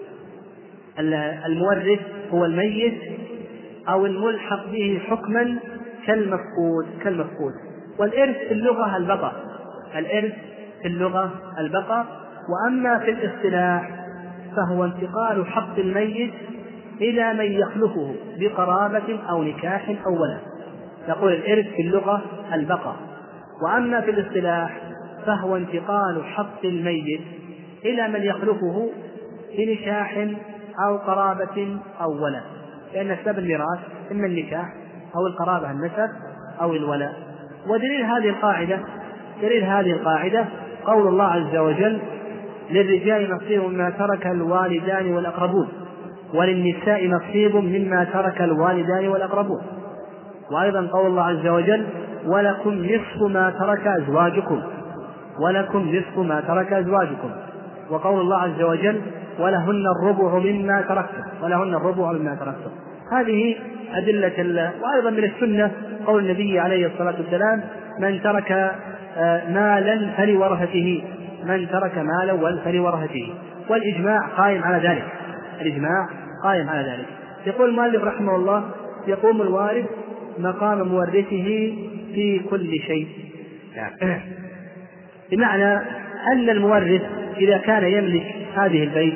المورث هو الميت أو الملحق به حكما كالمفقود كالمفقود والإرث في اللغة البقاء الإرث في اللغة البقاء وأما في الاصطلاح فهو انتقال حق الميت إلى من يخلفه بقرابة أو نكاح أو ولد. نقول الإرث في اللغة البقاء، وأما في الاصطلاح فهو انتقال حق الميت إلى من يخلفه في نكاح أو قرابة أو ولاء، لأن أسباب الميراث إما النكاح أو القرابة النسب أو الولاء. ودليل هذه القاعدة دليل هذه القاعدة قول الله عز وجل: للرجال نصيب مما ترك الوالدان والأقربون وللنساء نصيب مما ترك الوالدان والأقربون. وأيضا قول الله عز وجل: ولكم نصف ما ترك أزواجكم ولكم نصف ما ترك أزواجكم. وقول الله عز وجل: ولهن الربع مما تركتم ولهن الربع مما تركتم. هذه أدلة الله. وأيضا من السنة قول النبي عليه الصلاة والسلام: من ترك مالا فلورثته من ترك مالا فلورثته. والإجماع قائم على ذلك الإجماع قائم على ذلك. يقول المؤلف رحمه الله: يقوم الوارث مقام مورثه في كل شيء، بمعنى أن المورث إذا كان يملك هذه البيت،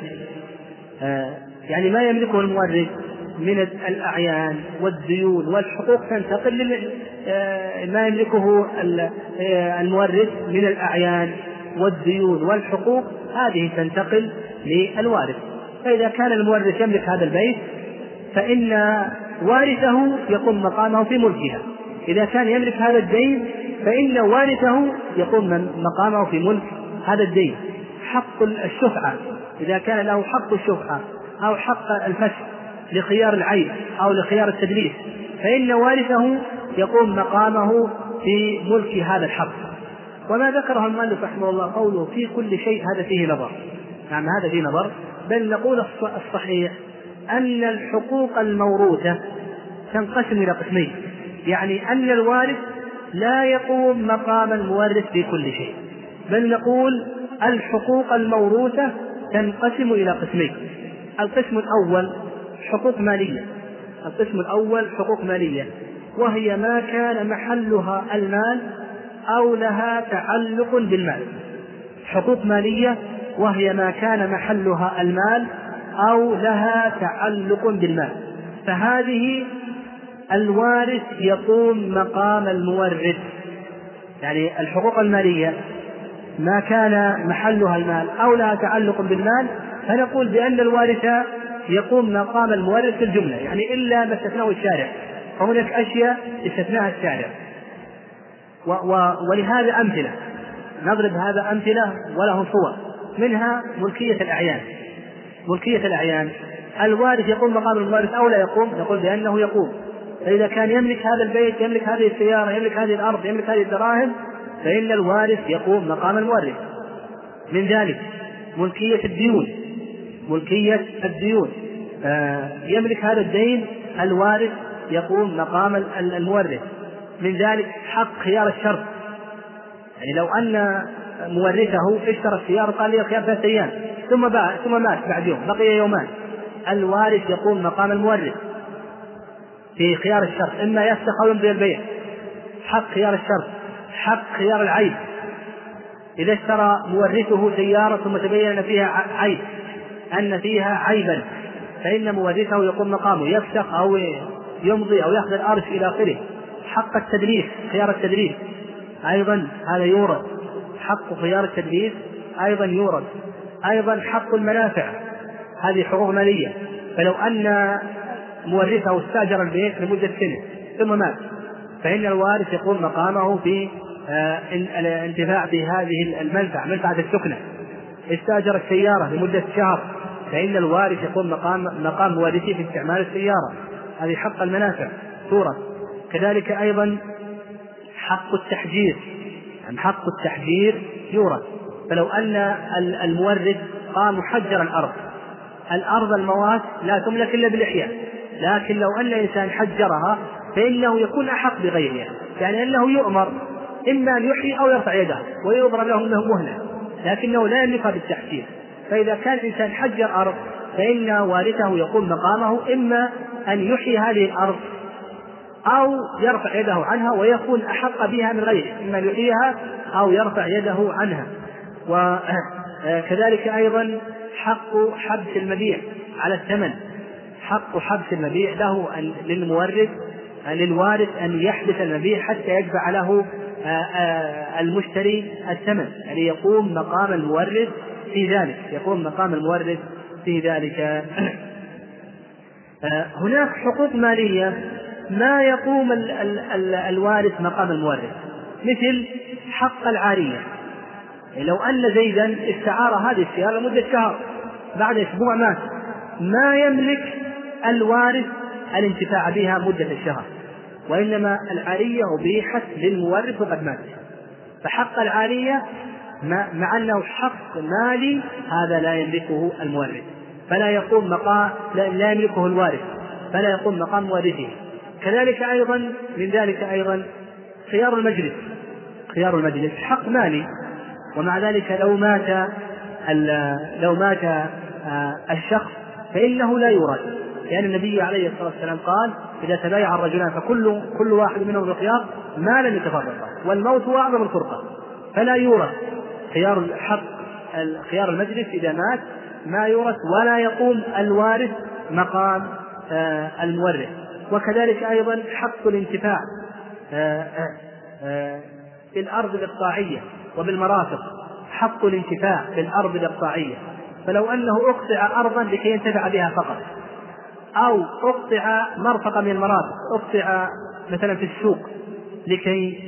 يعني ما يملكه المورث من الأعيان والديون والحقوق تنتقل ما يملكه المورث من الأعيان والديون والحقوق، هذه تنتقل للوارث. فإذا كان المورث يملك هذا البيت فإن وارثه يقوم مقامه في ملكها. إذا كان يملك هذا الدين فإن وارثه يقوم مقامه في ملك هذا الدين. حق الشفعة إذا كان له حق الشفعة أو حق الفسخ لخيار العيب أو لخيار التدليس فإن وارثه يقوم مقامه في ملك هذا الحق. وما ذكره المؤلف رحمه الله قوله في كل شيء هذا فيه نظر، نعم هذا فيه نظر، بل نقول الصحيح أن الحقوق الموروثة تنقسم إلى قسمين، يعني أن الوارث لا يقوم مقام المورث في كل شيء، بل نقول الحقوق الموروثة تنقسم إلى قسمين. القسم الأول حقوق مالية القسم الأول حقوق مالية وهي ما كان محلها المال أو لها تعلق بالمال. حقوق مالية وهي ما كان محلها المال أو لها تعلق بالمال، فهذه الوارث يقوم مقام المورث. يعني الحقوق المالية ما كان محلها المال أو لها تعلق بالمال فنقول بأن الوارث يقوم مقام المورث في الجملة، يعني إلا ما استثناه الشارع، فهناك أشياء استثناها الشارع. و و ولهذا أمثلة نضرب هذا أمثلة وله صور، منها ملكية الأعيان. ملكية الأعيان الوارث يقوم مقام المورث أو لا يقوم؟ نقول بأنه يقوم. فإذا كان يملك هذا البيت، يملك هذه السيارة، يملك هذه الأرض، يملك هذه الدراهم، فإن الوارث يقوم مقام المورث. من ذلك ملكية الديون ملكية الديون آه يملك هذا الدين، الوارث يقوم مقام المورث. من ذلك حق خيار الشرط، يعني لو أن مورثه اشترى السيارة قال لي الخيار ثلاثة أيام ثم باع ثم مات بعد يوم بقي يومان، الوارث يقوم مقام المورث في خيار الشرط، إما يفسخ أو يمضي البيع. حق خيار الشرط. حق خيار العيب، إذا اشترى مورثه سيارة ثم تبين أن فيها عيب أن فيها عيبا فإن مورثه يقوم مقامه، يفسخ أو يمضي أو يأخذ الأرش إلى آخره. حق التدليس، خيار التدليس أيضا هذا يورد، حق خيار التدليس أيضا يورد. أيضا حق المنافع، هذه حقوق مالية، فلو أن مورثه استأجر البيت لمدة سنة ثم مات فإن الوارث يقوم مقامه في الانتفاع بهذه المنفعة، منفعة السكنة. استأجر السيارة لمدة شهر فإن الوارث يقوم مقام مقام مورثه في استعمال السيارة، هذه حق المنافع صورة. كذلك أيضا حق التحجير، يعني حق التحجير يورث، فلو أن المورث قام محجر الأرض الأرض الموات لا تملك إلا بالإحياء، لكن لو أن إنسان حجرها فإنه يكون أحق بغيرها، يعني أنه يؤمر إما أن يحيي أو يرفع يده ويضرب له منه مهلة، لكنه لا يملكها بالتحجير. فإذا كان إنسان حجر أرض فإن وارثه يقوم مقامه إما أن يحيي هذه الأرض أو يرفع يده عنها ويكون أحق بها من غيره، إما أن يحييها أو يرفع يده عنها. وكذلك أيضا حق حبس المبيع على الثمن، حق حبس المبيع له للمورث للوارث أن يحبس المبيع حتى يدفع له المشتري الثمن، يعني يقوم مقام المورث في ذلك، يقوم مقام المورث في ذلك. هناك حقوق مالية ما يقوم ال ال ال الوارث مقام المورث، مثل حق العارية. لو أن زيدا استعار هذه السيارة لمدة شهر، بعد أسبوع مات، ما يملك الوارث الانتفاع بها مدة الشهر، وإنما العارية أبيحت للمورث وقد مات. فحق العارية مع أنه حق مالي هذا لا يملكه المورث، فلا يقوم مقام لا يملكه الوارث فلا يقوم مقام مورثه. كذلك أيضا من ذلك أيضا خيار المجلس. خيار المجلس حق مالي، ومع ذلك لو مات لو مات الشخص فإنه لا يورث، لأن النبي عليه الصلاة والسلام قال: إذا تبايع الرجلان فكل كل واحد منهم بخيار ما لم يتفرقا، والموت هو أعظم الفرقة، فلا يورث. خيار حق خيار المجلس إذا مات ما يورث، ولا يقوم الوارث مقام المورث. وكذلك أيضا حق الانتفاع بالأرض الإقطاعية وبالمرافق، حق الانتفاع بالأرض الإقطاعية. فلو أنه أقطع أرضا لكي ينتفع بها فقط، أو أقطع مرفقا من المرافق، أقطع مثلا في السوق لكي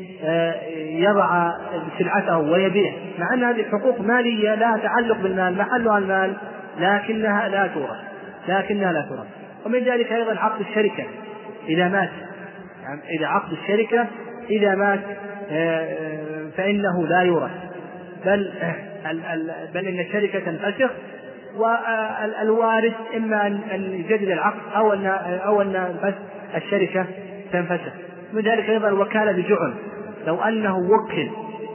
يضع سلعته ويبيع، مع أن هذه حقوق مالية لا تعلق بالمال، محلها المال، لكنها لا تورث لكنها لا تورث. ومن ذلك أيضا عقد الشركة إذا مات، يعني إذا عقد الشركة إذا مات فإنه لا يورث، بل بل إن الشركة تنفسخ، والوارث إما أن يجدد العقد أو أن أو أن الشركة تنفسخ. من ذلك أيضا الوكالة بجعل، لو أنه وكل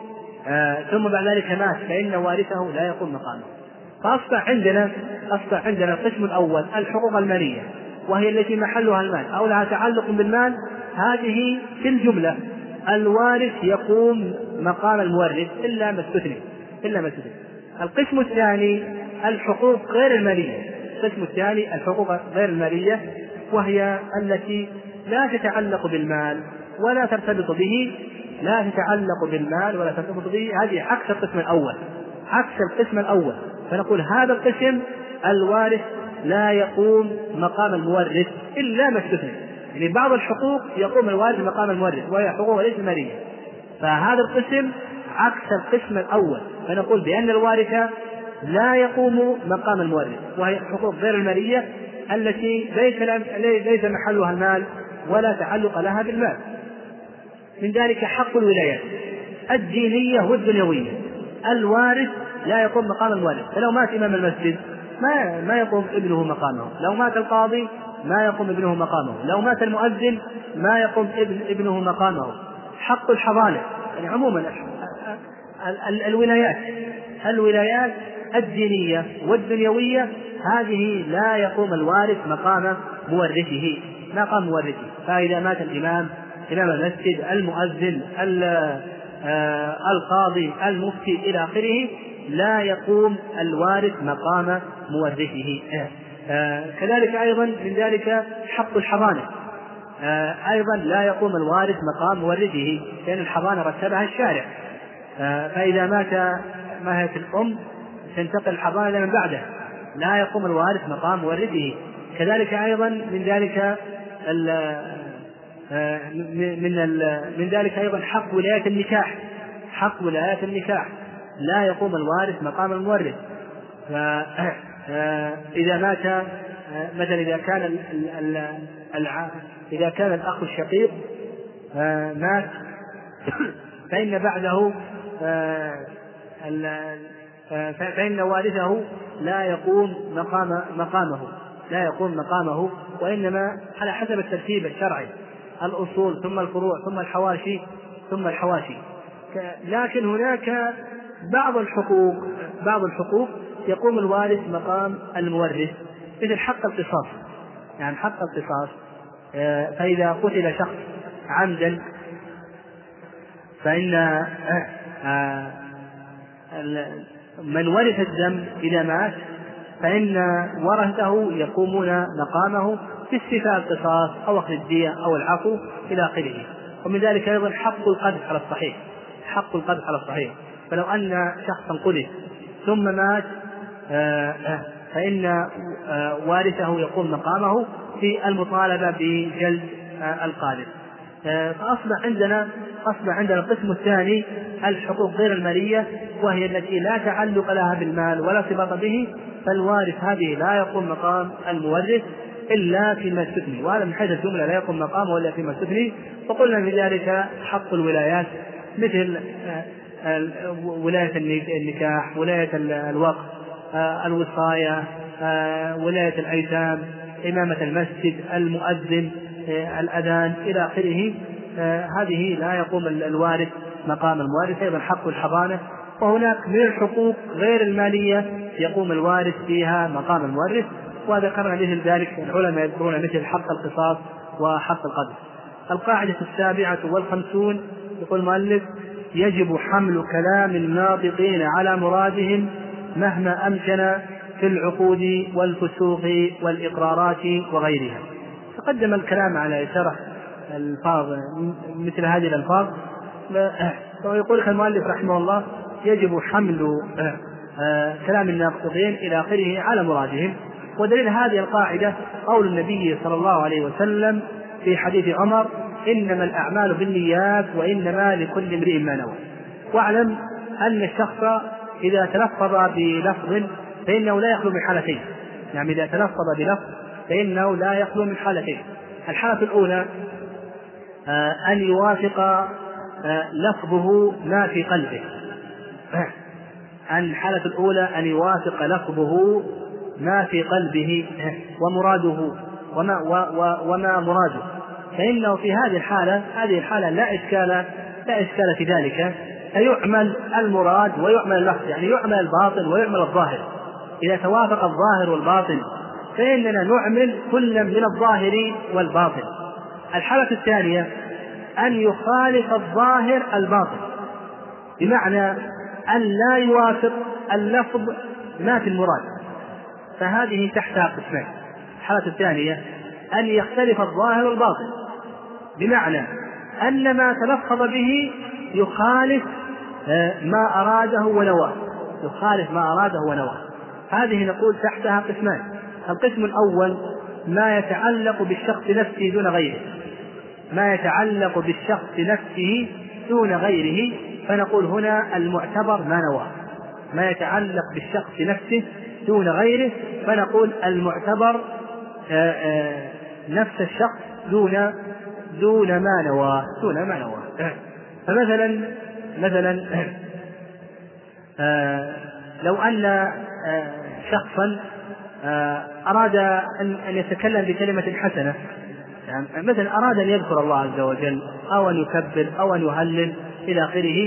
ثم بعد ذلك مات فإن وارثه لا يقوم مقامه. فأصبح عندنا أصبح عندنا القسم الأول الحقوق المالية، وهي التي محلها المال أو لها تعلق بالمال، هذه في الجملة الوارث يقوم مقام المورث إلا ما استثني إلا ما استثني. القسم الثاني الحقوق غير المالية. القسم الثاني الحقوق غير المالية، وهي التي لا تتعلق بالمال ولا ترتبط به لا تتعلق بالمال ولا ترتبط به هذه عكس القسم الأول عكس القسم الأول فنقول هذا القسم الوارث لا يقوم مقام المورث إلا ما استثني. يعني بعض الحقوق يقوم الوارث مقام المورث وهي حقوق ليس مالية، فهذا القسم عكس القسم الأول، فنقول بأن الوارث لا يقوم مقام المورث، وهي حقوق غير المالية التي ليس ليس محلها المال ولا تعلق لها بالمال. من ذلك حق الولايات الدينية والدنيوية، الوارث لا يقوم مقام الوارث. فلو مات إمام المسجد ما ما يقوم ابنه مقامه، لو مات القاضي ما يقوم ابنه مقامه، لو مات المؤذن ما يقوم ابن ابنه مقامه. حق الحضانة، يعني عموما الولايات الولايات الدينية والدنيوية هذه لا يقوم الوارث مقام مورثه مقام مورثه. فإذا مات الإمام إمام المسجد المؤذن القاضي المفتي إلى آخره لا يقوم الوارث مقام مورثه. كذلك أيضا من ذلك حق الحضانة، أيضا لا يقوم الوارث مقام مورثه، لأن الحضانة رتبها الشارع، فإذا مات مات الأم تنتقل الحضانة لمن بعده، لا يقوم الوارث مقام مورثه. كذلك أيضا من ذلك من من ذلك أيضا حق ولاية النكاح حق ولاية النكاح لا يقوم الوارث مقام المورث. فإذا مات مثلا إذا كان إذا كان الأخ الشقيق مات فإن بعده فإن وارثه لا يقوم مقام مقامه لا يقوم مقامه وإنما على حسب الترتيب الشرعي، الأصول ثم الفروع ثم الحواشي ثم الحواشي. لكن هناك بعض الحقوق بعض الحقوق يقوم الوارث مقام المورث، مثل حق القصاص. يعني حق القصاص، فإذا قتل شخص عمدا فإن من ورث الدم إذا مات فإن ورثته يقومون مقامه في استيفاء القصاص أو أخذ الدية أو العفو إلى آخره. ومن ذلك أيضا حق القذف على الصحيح حق القذف على الصحيح فلو أن شخصا قذف ثم مات فإن وارثه يقوم مقامه في المطالبة بجلد القاذف. فأصبح عندنا أصبح عندنا القسم الثاني الحقوق غير المالية، وهي التي لا تعلق لها بالمال ولا ارتباط به، فالوارث هذه لا يقوم مقام المورث إلا فيما استثني، وهذا من حيث الجملة لا يقوم مقامه إلا فيما استثني. فقلنا في ذلك حق الولايات مثل ولاية النكاح، ولاية الوقف، الوصاية، ولاية الأيتام، إمامة المسجد، المؤذن، الأذان إلى آخره. هذه لا يقوم الوارث مقام الموارث. أيضا حق الحضانة. وهناك من الحقوق غير المالية يقوم الوارث فيها مقام المورث، وذكرنا مثل ذلك العلماء يذكرون مثل حق القصاص وحق القذف. القاعدة السابعة والخمسون يقول المؤلف: يجب حمل كلام الناطقين على مرادهم مهما أمكن في العقود والفسوق والإقرارات وغيرها. تقدم الكلام على شرح الألفاظ مثل هذه الألفاظ. ويقول المؤلف رحمه الله: يجب حمل كلام الناطقين إلى آخره على مرادهم. ودليل هذه القاعدة قول النبي صلى الله عليه وسلم في حديث عمر: إنما الأعمال بالنيات وإنما لكل امرئ ما نوى. واعلم أن الشخص إذا تلفظ بلفظ فإنه لا يخلو من حالتين. يعني إذا تلفظ بلفظ فإنه لا يخلو من حالتين. الحالة الأولى أن يوافق لفظه ما في قلبه. الحالة الأولى أن يوافق لفظه ما في قلبه ومراده وما, وما مراده، فإنه في هذه الحالة هذه الحالة لا إشكال لا إشكال في ذلك، فيعمل المراد ويعمل اللفظ، يعني يعمل الباطن ويعمل الظاهر. إذا توافق الظاهر والباطن فإننا نعمل كل من الظاهر والباطن. الحالة الثانية أن يخالف الظاهر الباطن، بمعنى أن لا يوافق اللفظ ما في المراد، فهذه تحتها قسمان. الحالة الثانية أن يختلف الظاهر والباطن، بمعنى أن ما تلفظ به يخالف ما أراده ونواه، يخالف ما أراده ونواه. هذه نقول تحتها قسمان. القسم الأول ما يتعلق بالشخص نفسه دون غيره، ما يتعلق بالشخص نفسه دون غيره، فنقول هنا المعتبر ما نواه. ما يتعلق بالشخص نفسه دون غيره فنقول المعتبر آآ آآ نفس الشخص دون دون ما نواه دون ما نواه. فمثلا مثلا لو أن شخصا أراد أن يتكلم بكلمة حسنة، يعني مثلا أراد أن يذكر الله عز وجل أو أن يكبر أو أن يهلل إلى آخره،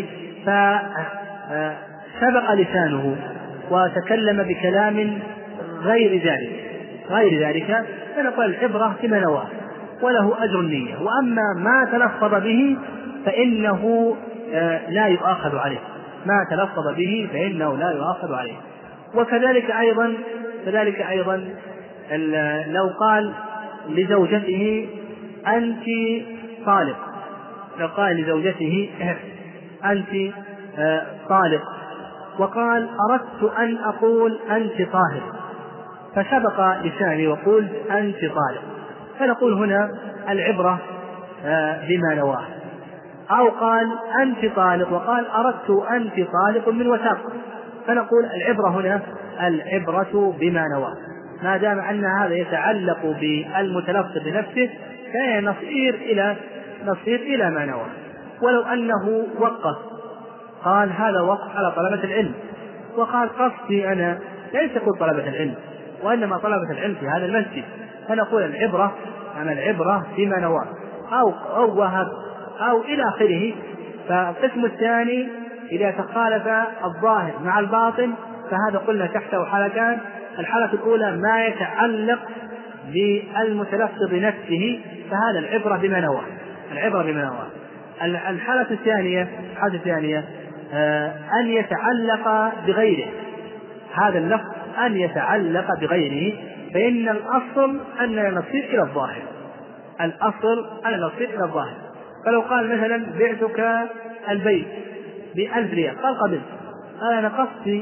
فسبق لسانه وتكلم بكلام غير ذلك غير ذلك فنقول العبرة بما نواه وله أجر النية. وأما ما تلفظ به فإنه لا يؤاخذ عليه، ما تلفظ به فإنه لا يؤاخذ عليه. وكذلك أيضا كذلك أيضا لو قال لزوجته أنت طالق، لو قال لزوجته أنت طالق وقال أردت أن أقول أنت طاهر، فسبق لساني وقلت أنت طالق، فنقول هنا العبرة بما نواه. أو قال أنت طالق وقال أردت أنت طالق من وثاق، فنقول العبرة هنا العبرة بما نواه، ما دام أن هذا يتعلق بالمتلفظ بنفسه فهي نصير إلى نصير إلى ما نواه. ولو أنه وقف قال هذا وقف على طلبة العلم، وقال قصدي أنا ليس كل طلبة العلم وإنما طلبة العلم في هذا المسجد، فنقول العبرة أنا العبرة بما نواه أو أو وهب أو إلى آخره. فالقسم الثاني إذا تخالف الظاهر مع الباطن فهذا قلنا تحته حالتان. الحالة الأولى ما يتعلق بالمتلفظ بنفسه فهذا العبرة بما نواه العبرة بما نواه. الحالة الثانية الحالة الثانية أن يتعلق بغيره، هذا اللفظ أن يتعلق بغيره، فإن الأصل أن نصير إلى الظاهر الأصل أن نصير إلى الظاهر. فلو قال مثلا بعتك البيت بألف ريال، قال قبلت، قال أنا قصدي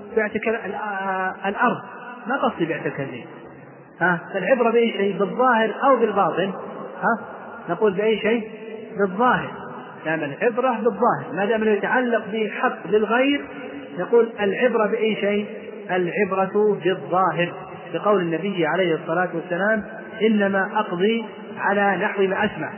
بعتك الأرض، ما قصدي بعتك الزيت. ها العبرة بأي شيء؟ بالظاهر أو بالباطن. ها نقول بأي شيء؟ بالظاهر، يعني العبرة بالظاهر ما دام يتعلق بحق للغير نقول العبرة بأي شيء؟ العبرة بالظاهر، بقول النبي عليه الصلاة والسلام إنما أقضي على نحو ما أسمع.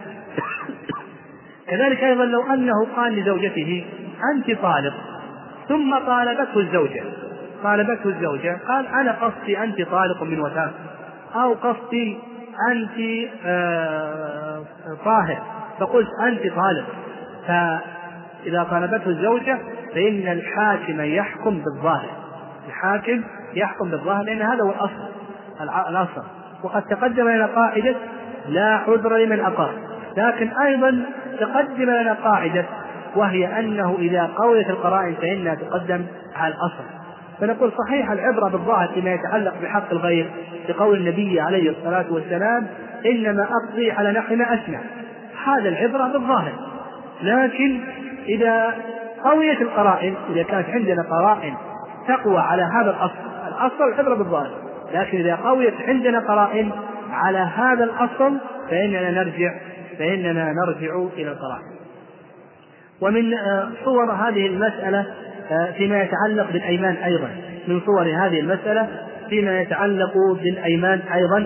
كذلك أيضا لو أنه قال لزوجته أنت طالق، ثم طالبته الزوجة طالبته الزوجة قال أنا قصدي أنت طالق من وثاق، أو قصدي أنت آه طاهر فقلت أنت طالق، فإذا طالبته الزوجة فإن الحاكم يحكم بالظاهر، الحاكم يحكم بالظاهر لأن هذا هو الأصل الأصل. وقد تقدم لنا قاعدة لا عذر لمن أقر، لكن أيضا تقدم لنا قاعدة وهي أنه إذا قويت القرائن فإنها تقدم على الأصل. فنقول صحيح العبرة بالظاهر فيما يتعلق بحق الغير بقول النبي عليه الصلاة والسلام إنما أقضي على نحو ما أسمع، هذا العبرة بالظاهر. لكن إذا قويت القرائن، إذا كانت عندنا قرائن تقوى على هذا الأصل، الأصل العبرة بالظاهر، لكن إذا قويت عندنا قرائن على هذا الأصل فإننا نرجع فإننا نرجع إلى القرائن. ومن صور هذه المسألة فيما يتعلق بالأيمان أيضا، من صور هذه المسألة فيما يتعلق بالأيمان أيضا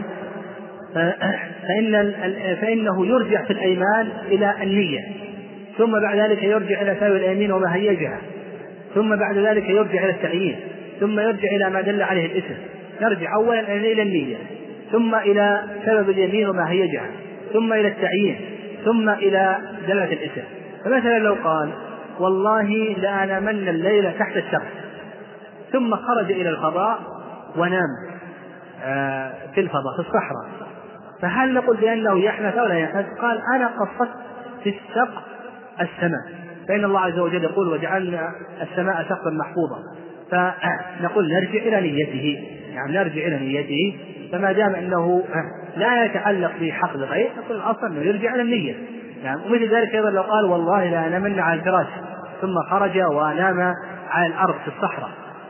فإن فإنه يرجع في الأيمان إلى النية، ثم بعد ذلك يرجع إلى سبب اليمين وما هيجها، ثم بعد ذلك يرجع إلى التعيين، ثم يرجع إلى ما دل عليه الاسم. نرجع أولا إلى النية، ثم إلى سبب اليمين وما هيجها، ثم إلى التعيين، ثم إلى دلالة الاسم. فمثلا لو قال والله لأنامن الليلة تحت السقف، ثم خرج إلى الفضاء ونام في الفضاء في الصحراء، فهل نقول بأنه يحنث أو لا يحنث؟ قال أنا قصدت في السقف السماء، فإن الله عز وجل يقول وجعلنا السماء سقفا محفوظا، فنقول نرجع إلى نيته، يعني نرجع إلى نيته. فما دام أنه لا يتعلق بحق الغير نقول الأصل أنه يرجع إلى النية. يعني ومثل ذلك أيضا لو قال والله لا نمن على الفراش ثم خرج ونام على الأرض في الصحراء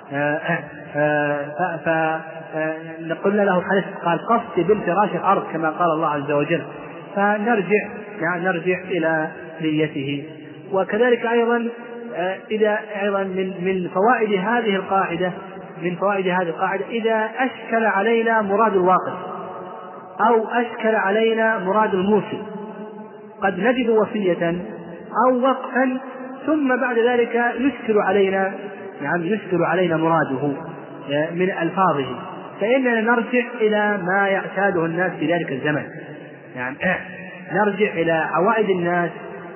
فقلنا له حدث، قال قصدي بالفراش الأرض كما قال الله عز وجل، فنرجع يعني نرجع إلى نيته. وكذلك أيضا إذا أيضا من من فوائد هذه القاعدة من فوائد هذه القاعدة إذا أشكل علينا مراد الواقف أو أشكل علينا مراد الموصي، قد نجد وصية أو وقفا ثم بعد ذلك يشكل علينا يعني يشكل علينا مراده من ألفاظه، فإننا نرجع إلى ما يعتاده الناس في ذلك الزمن، يعني نرجع إلى عوائد الناس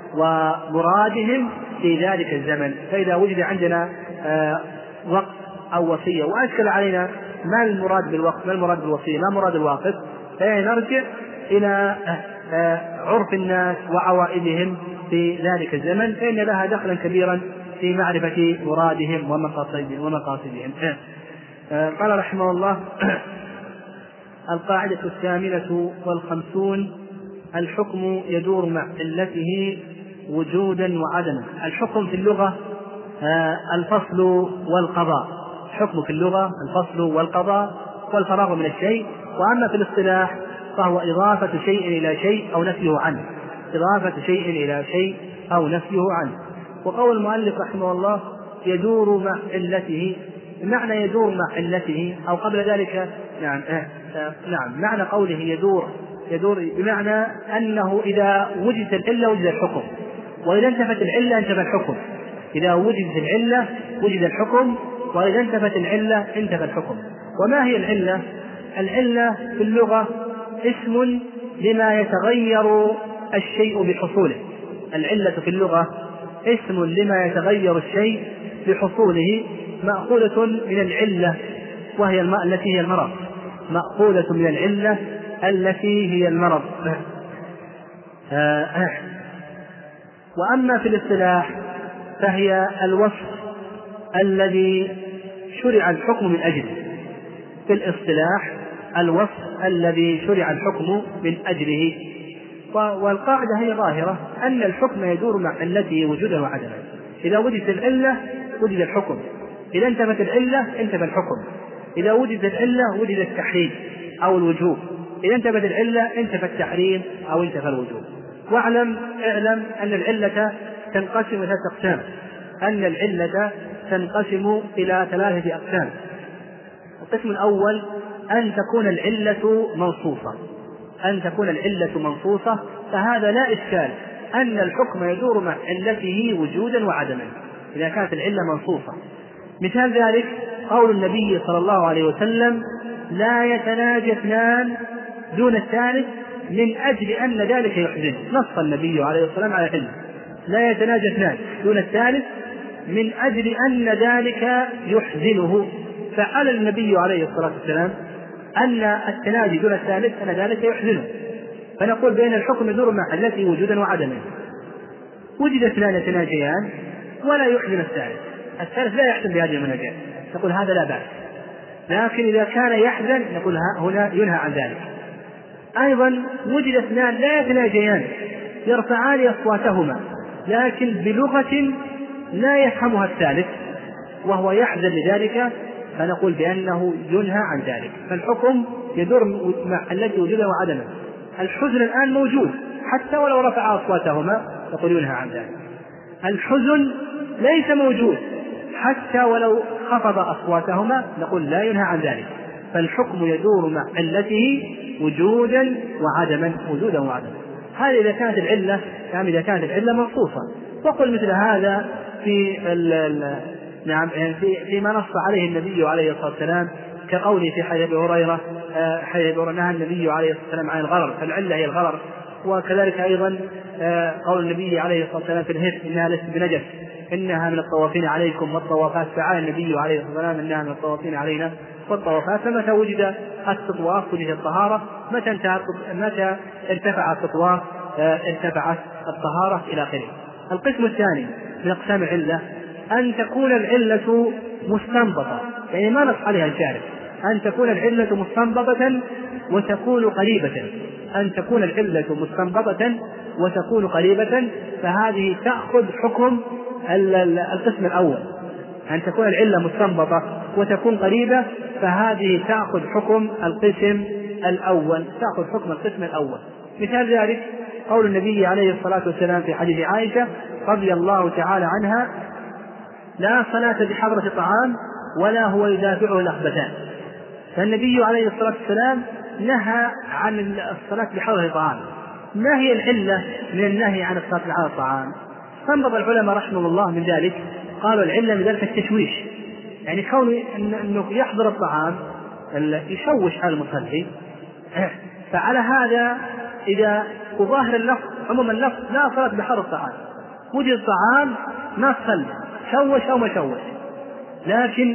ومرادهم في ذلك الزمن. فإذا وجد عندنا وقف أو وصية وأشكل علينا ما المراد بالوقف ما المراد بالوصية ما مراد الواقف، فنرجع إلى عرف الناس وعوائدهم في ذلك الزمن، فإن لها دخلا كبيرا في معرفة مرادهم ومقاصدهم ومقاصدهم. قال رحمه الله القاعدة الثامنة والخمسون الحكم يدور مع علته وجودا وعدما. الحكم في اللغة الفصل والقضاء، حكم في اللغة الفصل والقضاء والفراغ من الشيء. وأما في الاصطلاح فهو إضافة شيء إلى شيء أو نفيه عنه إضافة شيء إلى شيء أو نفيه عنه. وقول المؤلف رحمه الله يدور مع علته، معنى يدور مع علته أو قبل ذلك نعم آه آه نعم معنى قوله يدور يدور بمعنى أنه إذا وجدت العلة وجد الحكم، وإذا انتفت العلة انتفى الحكم. إذا وجدت العلة وجد الحكم، وإذا انتفت العلة انتفى الحكم. وما هي العلة؟ العلة في اللغة اسم لما يتغير الشيء بحصوله. العلة في اللغة اسم لما يتغير الشيء بحصوله، مأخوذة من العلة وهي الماء التي هي المرض، مأخوذة من العلة التي هي المرض. وأما في الاصطلاح فهي الوصف الذي شرع الحكم من أجله. في الاصطلاح الوصف الذي شرع الحكم من أجله. والقاعدة هي ظاهرة أن الحكم يدور مع علته وجودا وعدما. إذا وجدت العلة وجد الحكم، إذا انتفت العلة انتفى الحكم، إذا وجدت العلة وجد التحريم أو الوجوب، إذا انتفت العلة انتفى التحريم أو انتفى الوجوب. واعلم اعلم أن العلة تنقسم إلى ثلاثة أقسام، أن العلة تنقسم إلى ثلاثة أقسام. القسم الأول أن تكون العلة منصوصة، أن تكون العلة منصوصة، فهذا لا إشكال أن الحكم يدور مع علته وجودا وعدما إذا كانت العلة منصوصة. مثال ذلك قول النبي صلى الله عليه وسلم: لا يتناجى اثنان دون الثالث من أجل أن ذلك يحزن. نص النبي عليه الصلاة والسلام على العلة: لا يتناجى اثنان دون الثالث من أجل أن ذلك يحزنه، فعلى النبي عليه الصلاة والسلام أن التناجي دون الثالث أن ذلك يحزنه، فنقول بأن الحكم يدور مع علته وجودا وعدما. وجد اثنان يتناجيان ولا يحزن الثالث، الثالث لا يحزن بهذه المناجاة، نقول هذا لا بأس. لكن إذا كان يحزن نقول هنا ينهى عن ذلك. أيضا وجد اثنان لا يتناجيان يرفعان أصواتهما لكن بلغة لا يفهمها الثالث وهو يحزن لذلك، فنقول بأنه ينهى عن ذلك. فالحكم يدور مع التي وجودا وعدما. الحزن الآن موجود حتى ولو رفع أصواتهما نقول ينهى عن ذلك. الحزن ليس موجود حتى ولو خفض أصواتهما نقول لا ينهى عن ذلك. فالحكم يدور مع علته وجودا وعدما، وجودا وعدما. هذا إذا كانت العلة، يعني إذا كانت العلة منصوصة. وقل مثل هذا في ال ال نعم في فيما نص عليه النبي عليه الصلاة والسلام كقوله في حديث أبي هريرة: حيث نهى النبي عليه الصلاة والسلام عن الغرر، فالعلة هي الغرر. وكذلك أيضا قول النبي عليه الصلاة والسلام في الهف: إنها ليست بنجس، إنها من الطوافين عليكم والطوافات. فعلى النبي عليه الصلاة والسلام إنها من الطوافين علينا والطوافات. فمتى وجد التطواف وجد الطهارة، متى انتهى متى ارتفع التطواف ارتفعت الطهارة إلى آخره. القسم الثاني من أقسام العلة أن تكون العلة مستنبطة، يعني ما نص عليها الشارع، أن تكون العلة مستنبطة وتكون قريبة. أن تكون العلة مستنبطة وتكون قريبة، فهذه تأخذ حكم القسم الأول. أن تكون العلة مستنبطة وتكون قريبة، فهذه تأخذ حكم القسم الأول، تأخذ حكم القسم الأول. مثال ذلك قول النبي عليه الصلاة والسلام في حديث عائشة رضي الله تعالى عنها: لا صلاة بحضرة طعام ولا هو يدافعه الأخبثان. فالنبي عليه الصلاة والسلام نهى عن الصلاة بحضرة طعام. ما هي العلة من النهي عن الصلاة بحضرة الطعام؟ استنبط العلماء رحمه الله من ذلك، قالوا العلة من ذلك التشويش، يعني كونه أنه يحضر الطعام يشوش على المصلي. فعلى هذا إذا وظاهر اللفظ عموما اللفظ لا صلاة بحضرة الطعام، وجد الطعام ما صلى، شوش أو ما شوش. لكن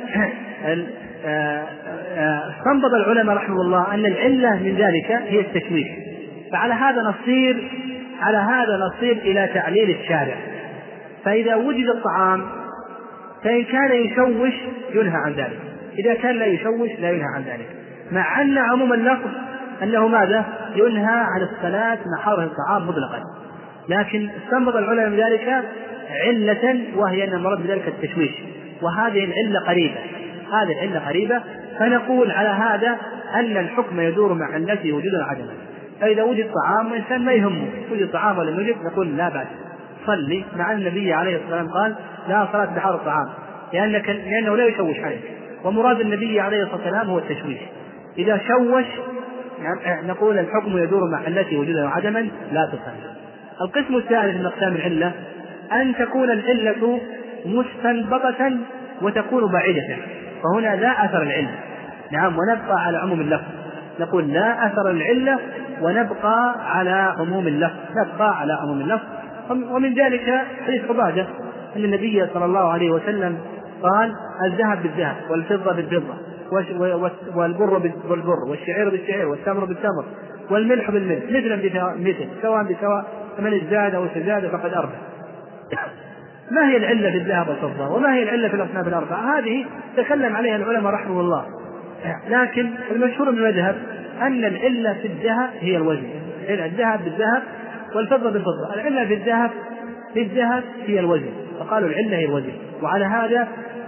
استنبط العلماء رحمه الله أن العلة من ذلك هي التشويش. فعلى هذا نصير على هذا نصير إلى تعليل الشارع. فإذا وجد الطعام فإن كان يشوش ينهى عن ذلك، إذا كان لا يشوش لا ينهى عن ذلك، مع أن عموم اللفظ أنه ماذا؟ ينهى عن الصلاة مع حضرة الطعام مطلقا. لكن استنبط العلماء من ذلك علة، وهي أن المراد بذلك التشويش، وهذه العلة قريبة، هذه العلة قريبة. فنقول على هذا أن الحكم يدور مع علته وجودا وعدما. فإذا وجد طعام وإنسان ما يهمه وجد طعام ولا يوجد نقول لا بأس صلي، مع النبي عليه الصلاة والسلام قال لا صلاة بحضرة الطعام لأنك لأنه لا يشوش عليك، ومراد النبي عليه الصلاة والسلام هو التشويش. إذا شوش نقول الحكم يدور مع علته وجودا وعدما لا تصلي. القسم الثالث من أقسام العلة أن تكون العلة مستنبطة وتكون بعيدة، فهنا لا أثر العلة. نعم، ونبقى على عموم اللفظ، نقول لا أثر العلة ونبقى على عموم اللفظ، نبقى على عموم اللفظ. ومن ذلك حديث عبادة أن النبي صلى الله عليه وسلم قال: الذهب بالذهب والفضة بالفضة والبر بالبر والشعير بالشعير والتمر بالتمر والملح بالملح مثلا بمثل سواء بسواء، فمن ازداد أو استزاد فقد أربح. ما هي العلة في الذهب والفضة؟ وما هي العلة في الأصناف الأربعة؟ هذه تكلم عليها العلماء رحمه الله. لكن المشهور من المذهب أن العلة في الذهب هي الوزن، الذهب بالذهب والفضة بالفضة. العلة في الذهب في الذهب هي الوزن، فقالوا العلة هي الوزن. وعلى هذا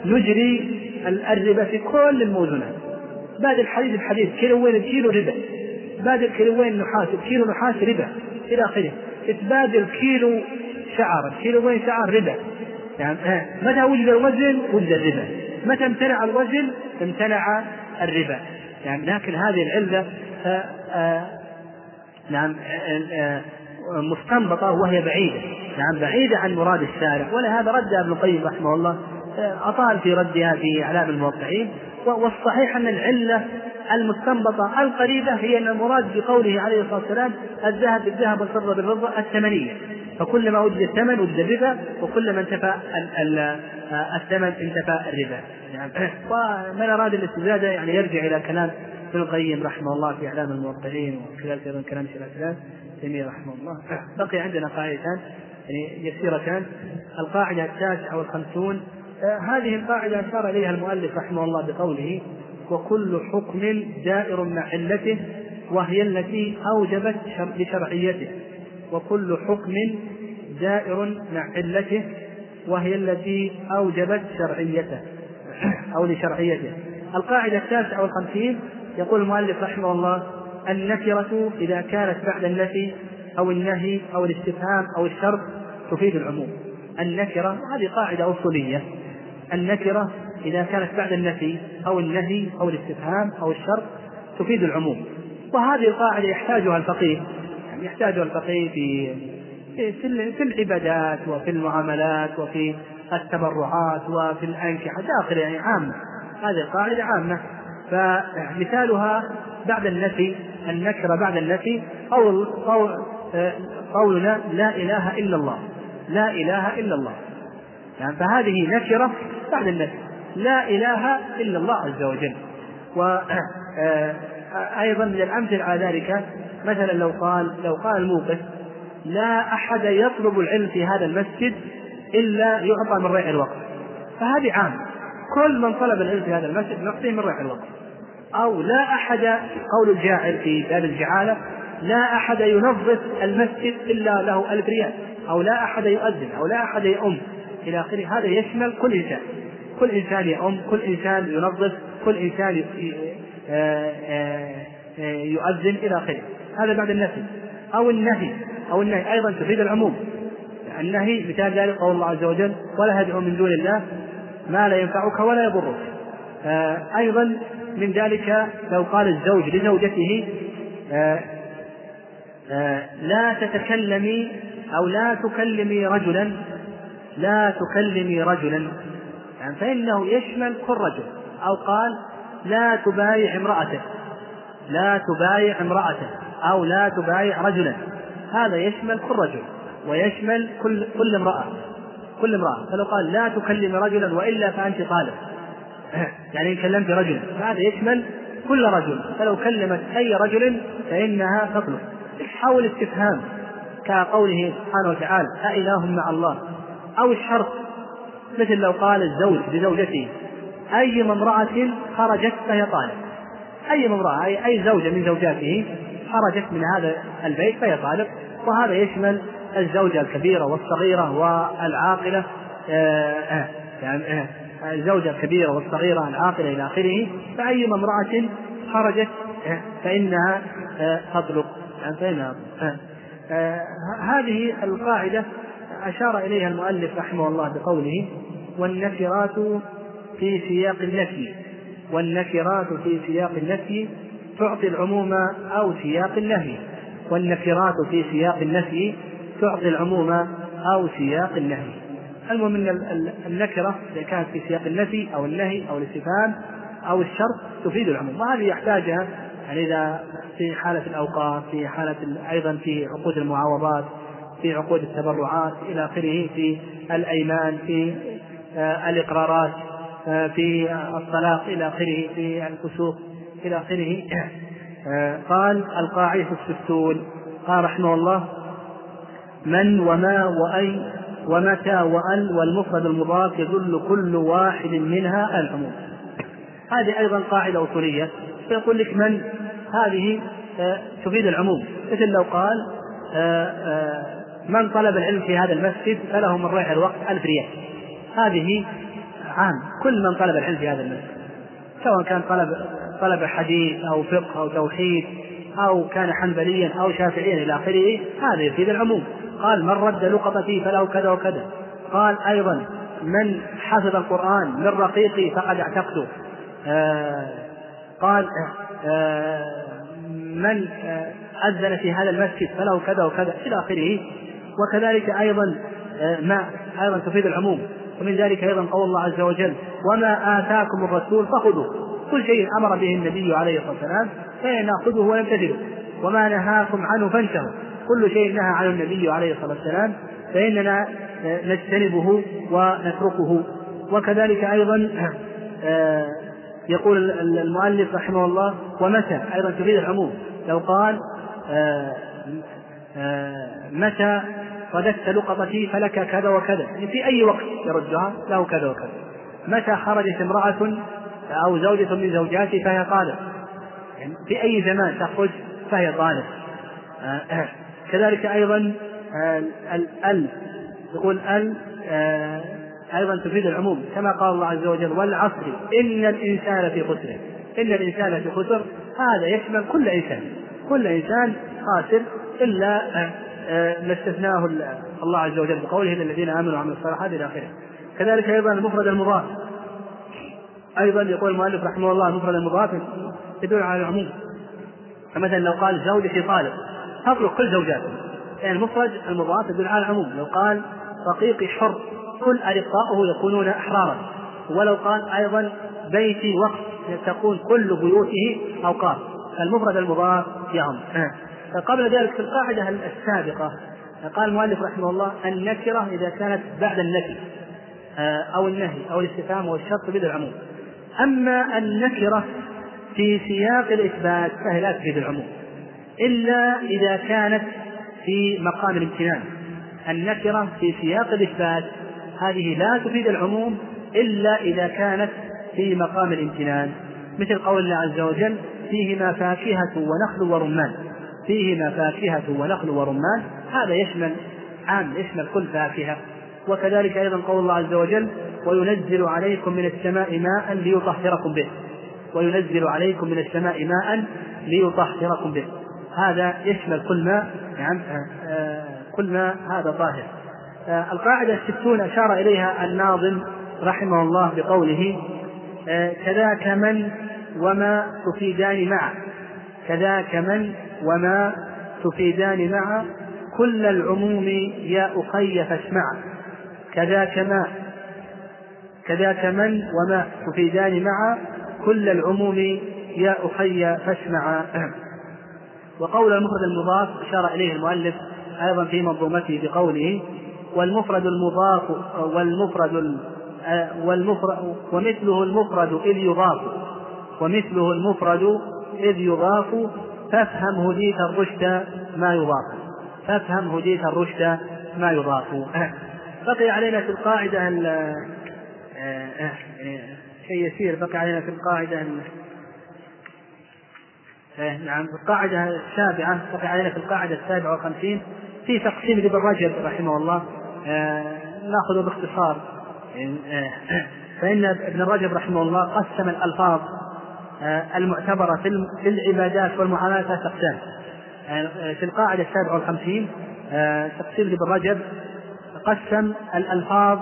نجري الربا في كل الموزونات، بعد الحديد الحديد كيلوين بكيلو ربا، بعد الكيلوين نحاس بكيلو نحاس ربا إلى آخره. تبادل كيلو شعر كيلوين شعر ربا. يعني متى وجد الوزن وجد الربا، متى امتنع الوزن امتنع الربا. يعني لكن هذه العلة آآ آآ نعم مستنبطة وهي بعيدة، نعم بعيدة عن مراد الشارع، ولهذا رد ابن القيم رحمه الله أطال في ردها في إعلام الموقعين. والصحيح أن العلة المستنبطة القريبة هي أن المراد بقوله عليه الصلاة والسلام الذهب بالذهب والفضة بالفضة الثمنية، فكلما وجد الثمن وجد الربا، وكلما انتفى الثمن انتفى الربا. يعني ومن أراد الاستزادة يعني يرجع إلى كلام ابن القيم رحمه الله في إعلام الموقعين، وخلال أيضا كلام شيخ الإسلام تيمية رحمه الله. بقي عندنا قاعدتان يعني يسيرتان. القاعدة التاسعة والخمسون، هذه القاعدة أشار إليها المؤلف رحمه الله بقوله وكل حكم دائر مع علته وهي التي أوجبت لشرعيته، وكل حكم دائر مع علته وهي التي أوجبت شرعيته أو لشرعيته. القاعدة التاسعة والخمسين يقول المؤلف رحمه الله النكرة إذا كانت بعد النفي أو النهي أو الاستفهام أو الشرط تفيد العموم. النكرة، هذه قاعدة أصولية، النكرة إذا كانت بعد النفي أو النهي أو الاستفهام أو الشرط تفيد العموم. وهذه القاعدة يحتاجها الفقيه، يعني يحتاجها الفقيه في في في العبادات وفي المعاملات وفي التبرعات وفي الأنكحة داخل، يعني عامة، هذه القاعدة عامة. فمثالها بعد النفي، النكرة بعد النفي أو قولنا لا إله إلا الله، لا إله إلا الله، يعني فهذه نكرة بعد النفي، لا إله إلا الله عز وجل. وأيضا من الأمثلة على ذلك مثلا لو قال لو قال الموقف لا أحد يطلب العلم في هذا المسجد إلا يعطى من ريع الوقت، فهذه عام، كل من طلب العلم في هذا المسجد نعطيه من ريع الوقت. أو لا أحد، قول الجاعل في باب الجعالة لا أحد ينظف المسجد إلا له ألف ريال، أو لا أحد يؤذن، أو لا أحد يؤم إلى آخره. هذا يشمل كل إنسان، كل إنسان يؤم، كل إنسان ينظف، كل إنسان يؤذن إلى آخره. هذا بعد النفي. أو النهي، أو النهي أيضا تفيد العموم. النهي مثال ذلك قول الله عز وجل ولا تدع من دون الله ما لا ينفعك ولا يضرك. أيضا من ذلك لو قال الزوج لزوجته لا تتكلمي أو لا تكلمي رجلا، لا تكلمي رجلا، يعني فإنه يشمل كل رجل. أو قال لا تبايع امرأته، لا تبايع امرأته، أو لا تبايع رجلا، هذا يشمل كل رجل ويشمل كل كل امرأة، كل امرأة. فلو قال لا تكلم رجلا وإلا فأنت طالب، يعني إن كلمت رجلا فهذا يشمل كل رجل، فلو كلمت أي رجل فإنها تطلب. حول استفهام كقوله سبحانه وتعالى أإله مع الله، أو الشرط مثل لو قال الزوج لزوجته أي امرأة خرجت فهي طالب، أي امرأة أي, أي زوجة من زوجاته خرجت من هذا البيت فهي طالب. وهذا يشمل الزوجة الكبيرة والصغيرة والعاقلة، يعني الزوجة الكبيرة والصغيرة العاقلة إلى آخره. فأي امرأة خرجت فإنها تطلق، فإنها هذه القاعدة أشار إليها المؤلف رحمه الله بقوله والنكرات في سياق النفي، والنكرات في سياق النفي تعطي العموم أو سياق النهي، والنكرات في سياق النفي تعطي العموم أو سياق النهي. المهم أن النكرة إذا كانت في سياق النفي أو النهي أو الاستفهام أو الشرط تفيد العموم، وهذه يحتاجها يعني إذا في حالة الأوقاف، في حالة أيضا في عقود المعاوضات، في عقود التبرعات إلى آخره، في الأيمان، في الإقرارات، في الطلاق إلى آخره، في الفسوق إلى آخره. قال القاعدة الستون، قال رحمه الله من وما وأي ومتى وأن والمفرد المضاف يدل كل واحد منها العموم. هذه أيضا قاعدة أصولية، فيقول لك من، هذه تفيد العموم. مثل لو قال من طلب العلم في هذا المسجد فله من ريع الوقت ألف ريال، هذه عام كل من طلب العلم في هذا المسجد، سواء كان طلب طلب حديث أو فقه أو توحيد أو كان حنبليا أو شافعيا إلى آخره، هذا يفيد العموم. قال من رد لقطتي فله كذا وكذا. قال أيضا من حفظ القرآن من رقيقي فقد اعتقته. آه قال آه من آه أذن في هذا المسجد فله كذا وكذا إلى آخره. وكذلك أيضا آه ما أيضا تفيد العموم. ومن ذلك أيضا قول الله عز وجل وما آتاكم الرسول فخذوه، كل شيء أمر به النبي عليه الصلاة والسلام فنأخذه ونمتثله، وما نهاكم عنه فانتهوا، كل شيء نهى عنه النبي عليه الصلاة والسلام فإننا نجتنبه ونتركه. وكذلك أيضا يقول المؤلف رحمه الله ومتى أيضا تفيد العموم. لو قال متى رددت لقطتي فلك كذا وكذا، يعني في أي وقت يردها له كذا وكذا. متى خرجت امرأة أو زوجة من زوجاتي فهي طالب، يعني في أي زمان تخرج فهي طالب. كذلك أيضا ال يقول ال أيضا تفيد العموم كما قال الله عز وجل والعصر إن الإنسان في خسر. إن الإنسان في خسر هذا يشمل كل إنسان، كل إنسان خاسر إلا ما استثناه الله عز وجل بقوله إلا الذين آمنوا وعملوا الصالحات إلى آخره. كذلك أيضا المفرد المضاف أيضا يقول المؤلف رحمه الله المفرد المضاف يدل على العموم. فمثلا لو قال زوجتي طالب تطلق كل زوجاته، يعني المفرد المضاف يدل على العموم. لو قال رقيقي حر كل أرقاؤه يكونون أحرارا. ولو قال أيضا بيتي وقف تكون كل بيوته أوقاف. المفرد المضاف يهم. قبل ذلك في القاعدة السابقة قال المؤلف رحمه الله النكرة إذا كانت بعد النفي أو النهي أو الاستفهام والشرط تفيد العموم. أما النكرة في سياق الإثبات فهي لا تفيد العموم إلا إذا كانت في مقام الامتنان. النكرة في سياق الإثبات هذه لا تفيد العموم إلا إذا كانت في مقام الامتنان، مثل قول الله عز وجل فيهما فاكهة ونخل ورمان. فيهما فاكهة ونخل ورمان هذا يشمل عام يشمل كل فاكهة. وكذلك أيضا قول الله عز وجل وينزل عليكم من السماء ماء ليطهركم به. وينزل عليكم من السماء ماء ليطهركم به هذا يشمل كل ماء، يعني آه كل ماء هذا طاهر. آه القاعدة الستون أشار إليها الناظم رحمه الله بقوله آه كذاك من وما تفيدان معا. كذاك من وما تفيدان معا كل العموم يا أخي فاسمعا. كذاك ما كذاك من وما تفيدان معا كل العموم يا أخي فاسمعا. وقول المفرد المضاف أشار إليه المؤلف أيضا في منظومته بقوله والمفرد المضاف والمفرد والمفرد ومثله المفرد إذ يضاف ومثله المفرد إذ يضاف فافهم هديت الرشد ما يضاف. فافهم هديت الرشد ما يضاف. بقي علينا في القاعدة شيء يسير بقي علينا في القاعدة نعم في القاعدة السابعة بقي علينا في القاعدة السابعة والخمسين في تقسيم ابن رجب رحمه الله. نأخذه باختصار. فإن ابن رجب رحمه الله قسم الألفاظ المعتبرة في العبادات والمعاملات أقسام. في القاعدة السابعة والخمسين تقسيم ابن رجب قسم الألفاظ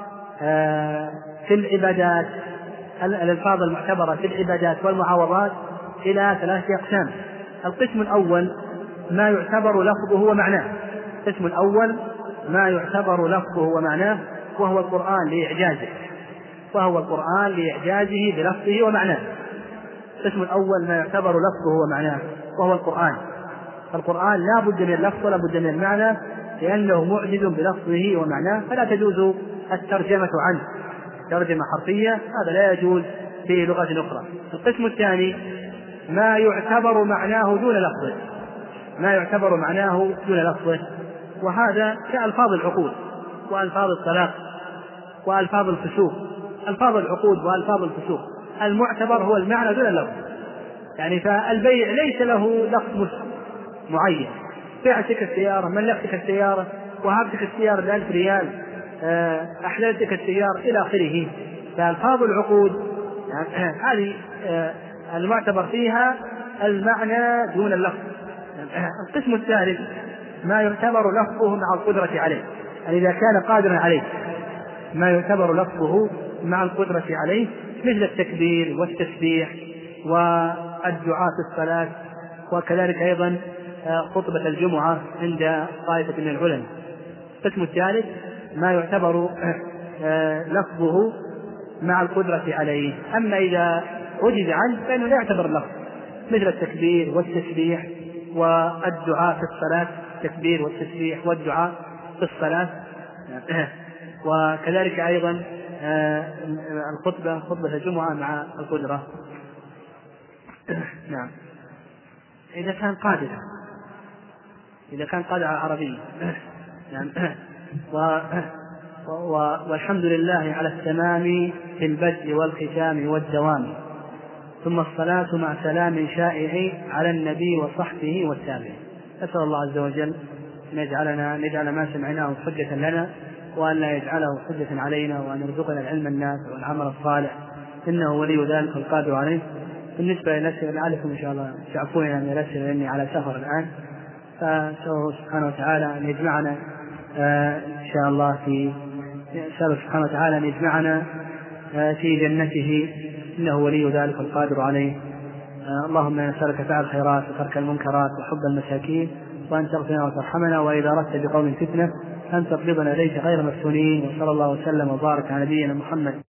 في العبادات الألفاظ المعتبرة في العبادات والمعاوضات إلى ثلاثة أقسام. القسم الأول ما يعتبر لفظه ومعناه. القسم الأول ما يعتبر لفظه ومعناه وهو القرآن لإعجازه وهو القرآن لإعجازه بلفظه ومعناه. القسم الأول ما يعتبر لفظه ومعناه وهو القرآن. القرآن لا بد من اللفظ ولا بد من المعنى لأنه معجز بلفظه ومعناه فلا تجوز الترجمة عنه ترجمة حرفية، هذا لا يجوز في لغة أخرى. القسم الثاني ما يعتبر معناه دون لفظه ما يعتبر معناه دون لفظه وهذا كألفاظ العقود وألفاظ الطلاق وألفاظ الفسوق. ألفاظ العقود وألفاظ الفسوق المعتبر هو المعنى دون اللفظ، يعني فالبيع ليس له لفظ معين. بعتك السيارة، ملكتك السيارة، وهبتك السيارة بألف ريال، أحللتك السيارة إلى آخره، فألفاظ العقود يعني هذه المعتبر فيها المعنى دون اللفظ. القسم الثالث ما يعتبر لفظه مع القدرة عليه، يعني إذا كان قادرا عليه ما يعتبر لفظه مع القدرة عليه، مثل التكبير والتسبيح والدعاء في الصلاة، وكذلك أيضا خطبة الجمعة عند طائفة من العلماء. القسم الثالث ما يعتبر لفظه مع القدرة عليه، أما إذا عجز عنه فإنه لا يعتبر لفظ، مثل التكبير والتسبيح والدعاء في الصلاة، التكبير والتسبيح والدعاء في الصلاة، وكذلك أيضا الخطبة خطبة الجمعة مع القدرة. نعم، إذا كان قادرا إذا كان قادر على العربية. نعم. و والحمد لله على التمام في البدء والختام والدوام، ثم الصلاة مع سلام شائع على النبي وصحبه والتابعين. أسأل الله عز وجل أن يجعلنا نجعل ما سمعناه حجة لنا، وأن لا يجعله حجة علينا، وأن يرزقنا العلم النافع والعمل الصالح، إنه ولي ذلك القادر عليه. بالنسبة للأسئلة لعلكم إن شاء الله تعفوني من الأسئلة لأني على سفر الآن، فأسأله سبحانه وتعالى أن يجمعنا آه إن شاء الله في أسأله سبحانه وتعالى أن يجمعنا آه في جنته، إنه ولي ذلك القادر عليه. آه اللهم نسألك فعل الخيرات وترك المنكرات وحب المساكين، وأن تغفرنا وترحمنا، وإذا أردت بقوم فتنة أن تقبضنا إليك غير مفتونين. وصلى الله وسلم وبارك على نبينا محمد.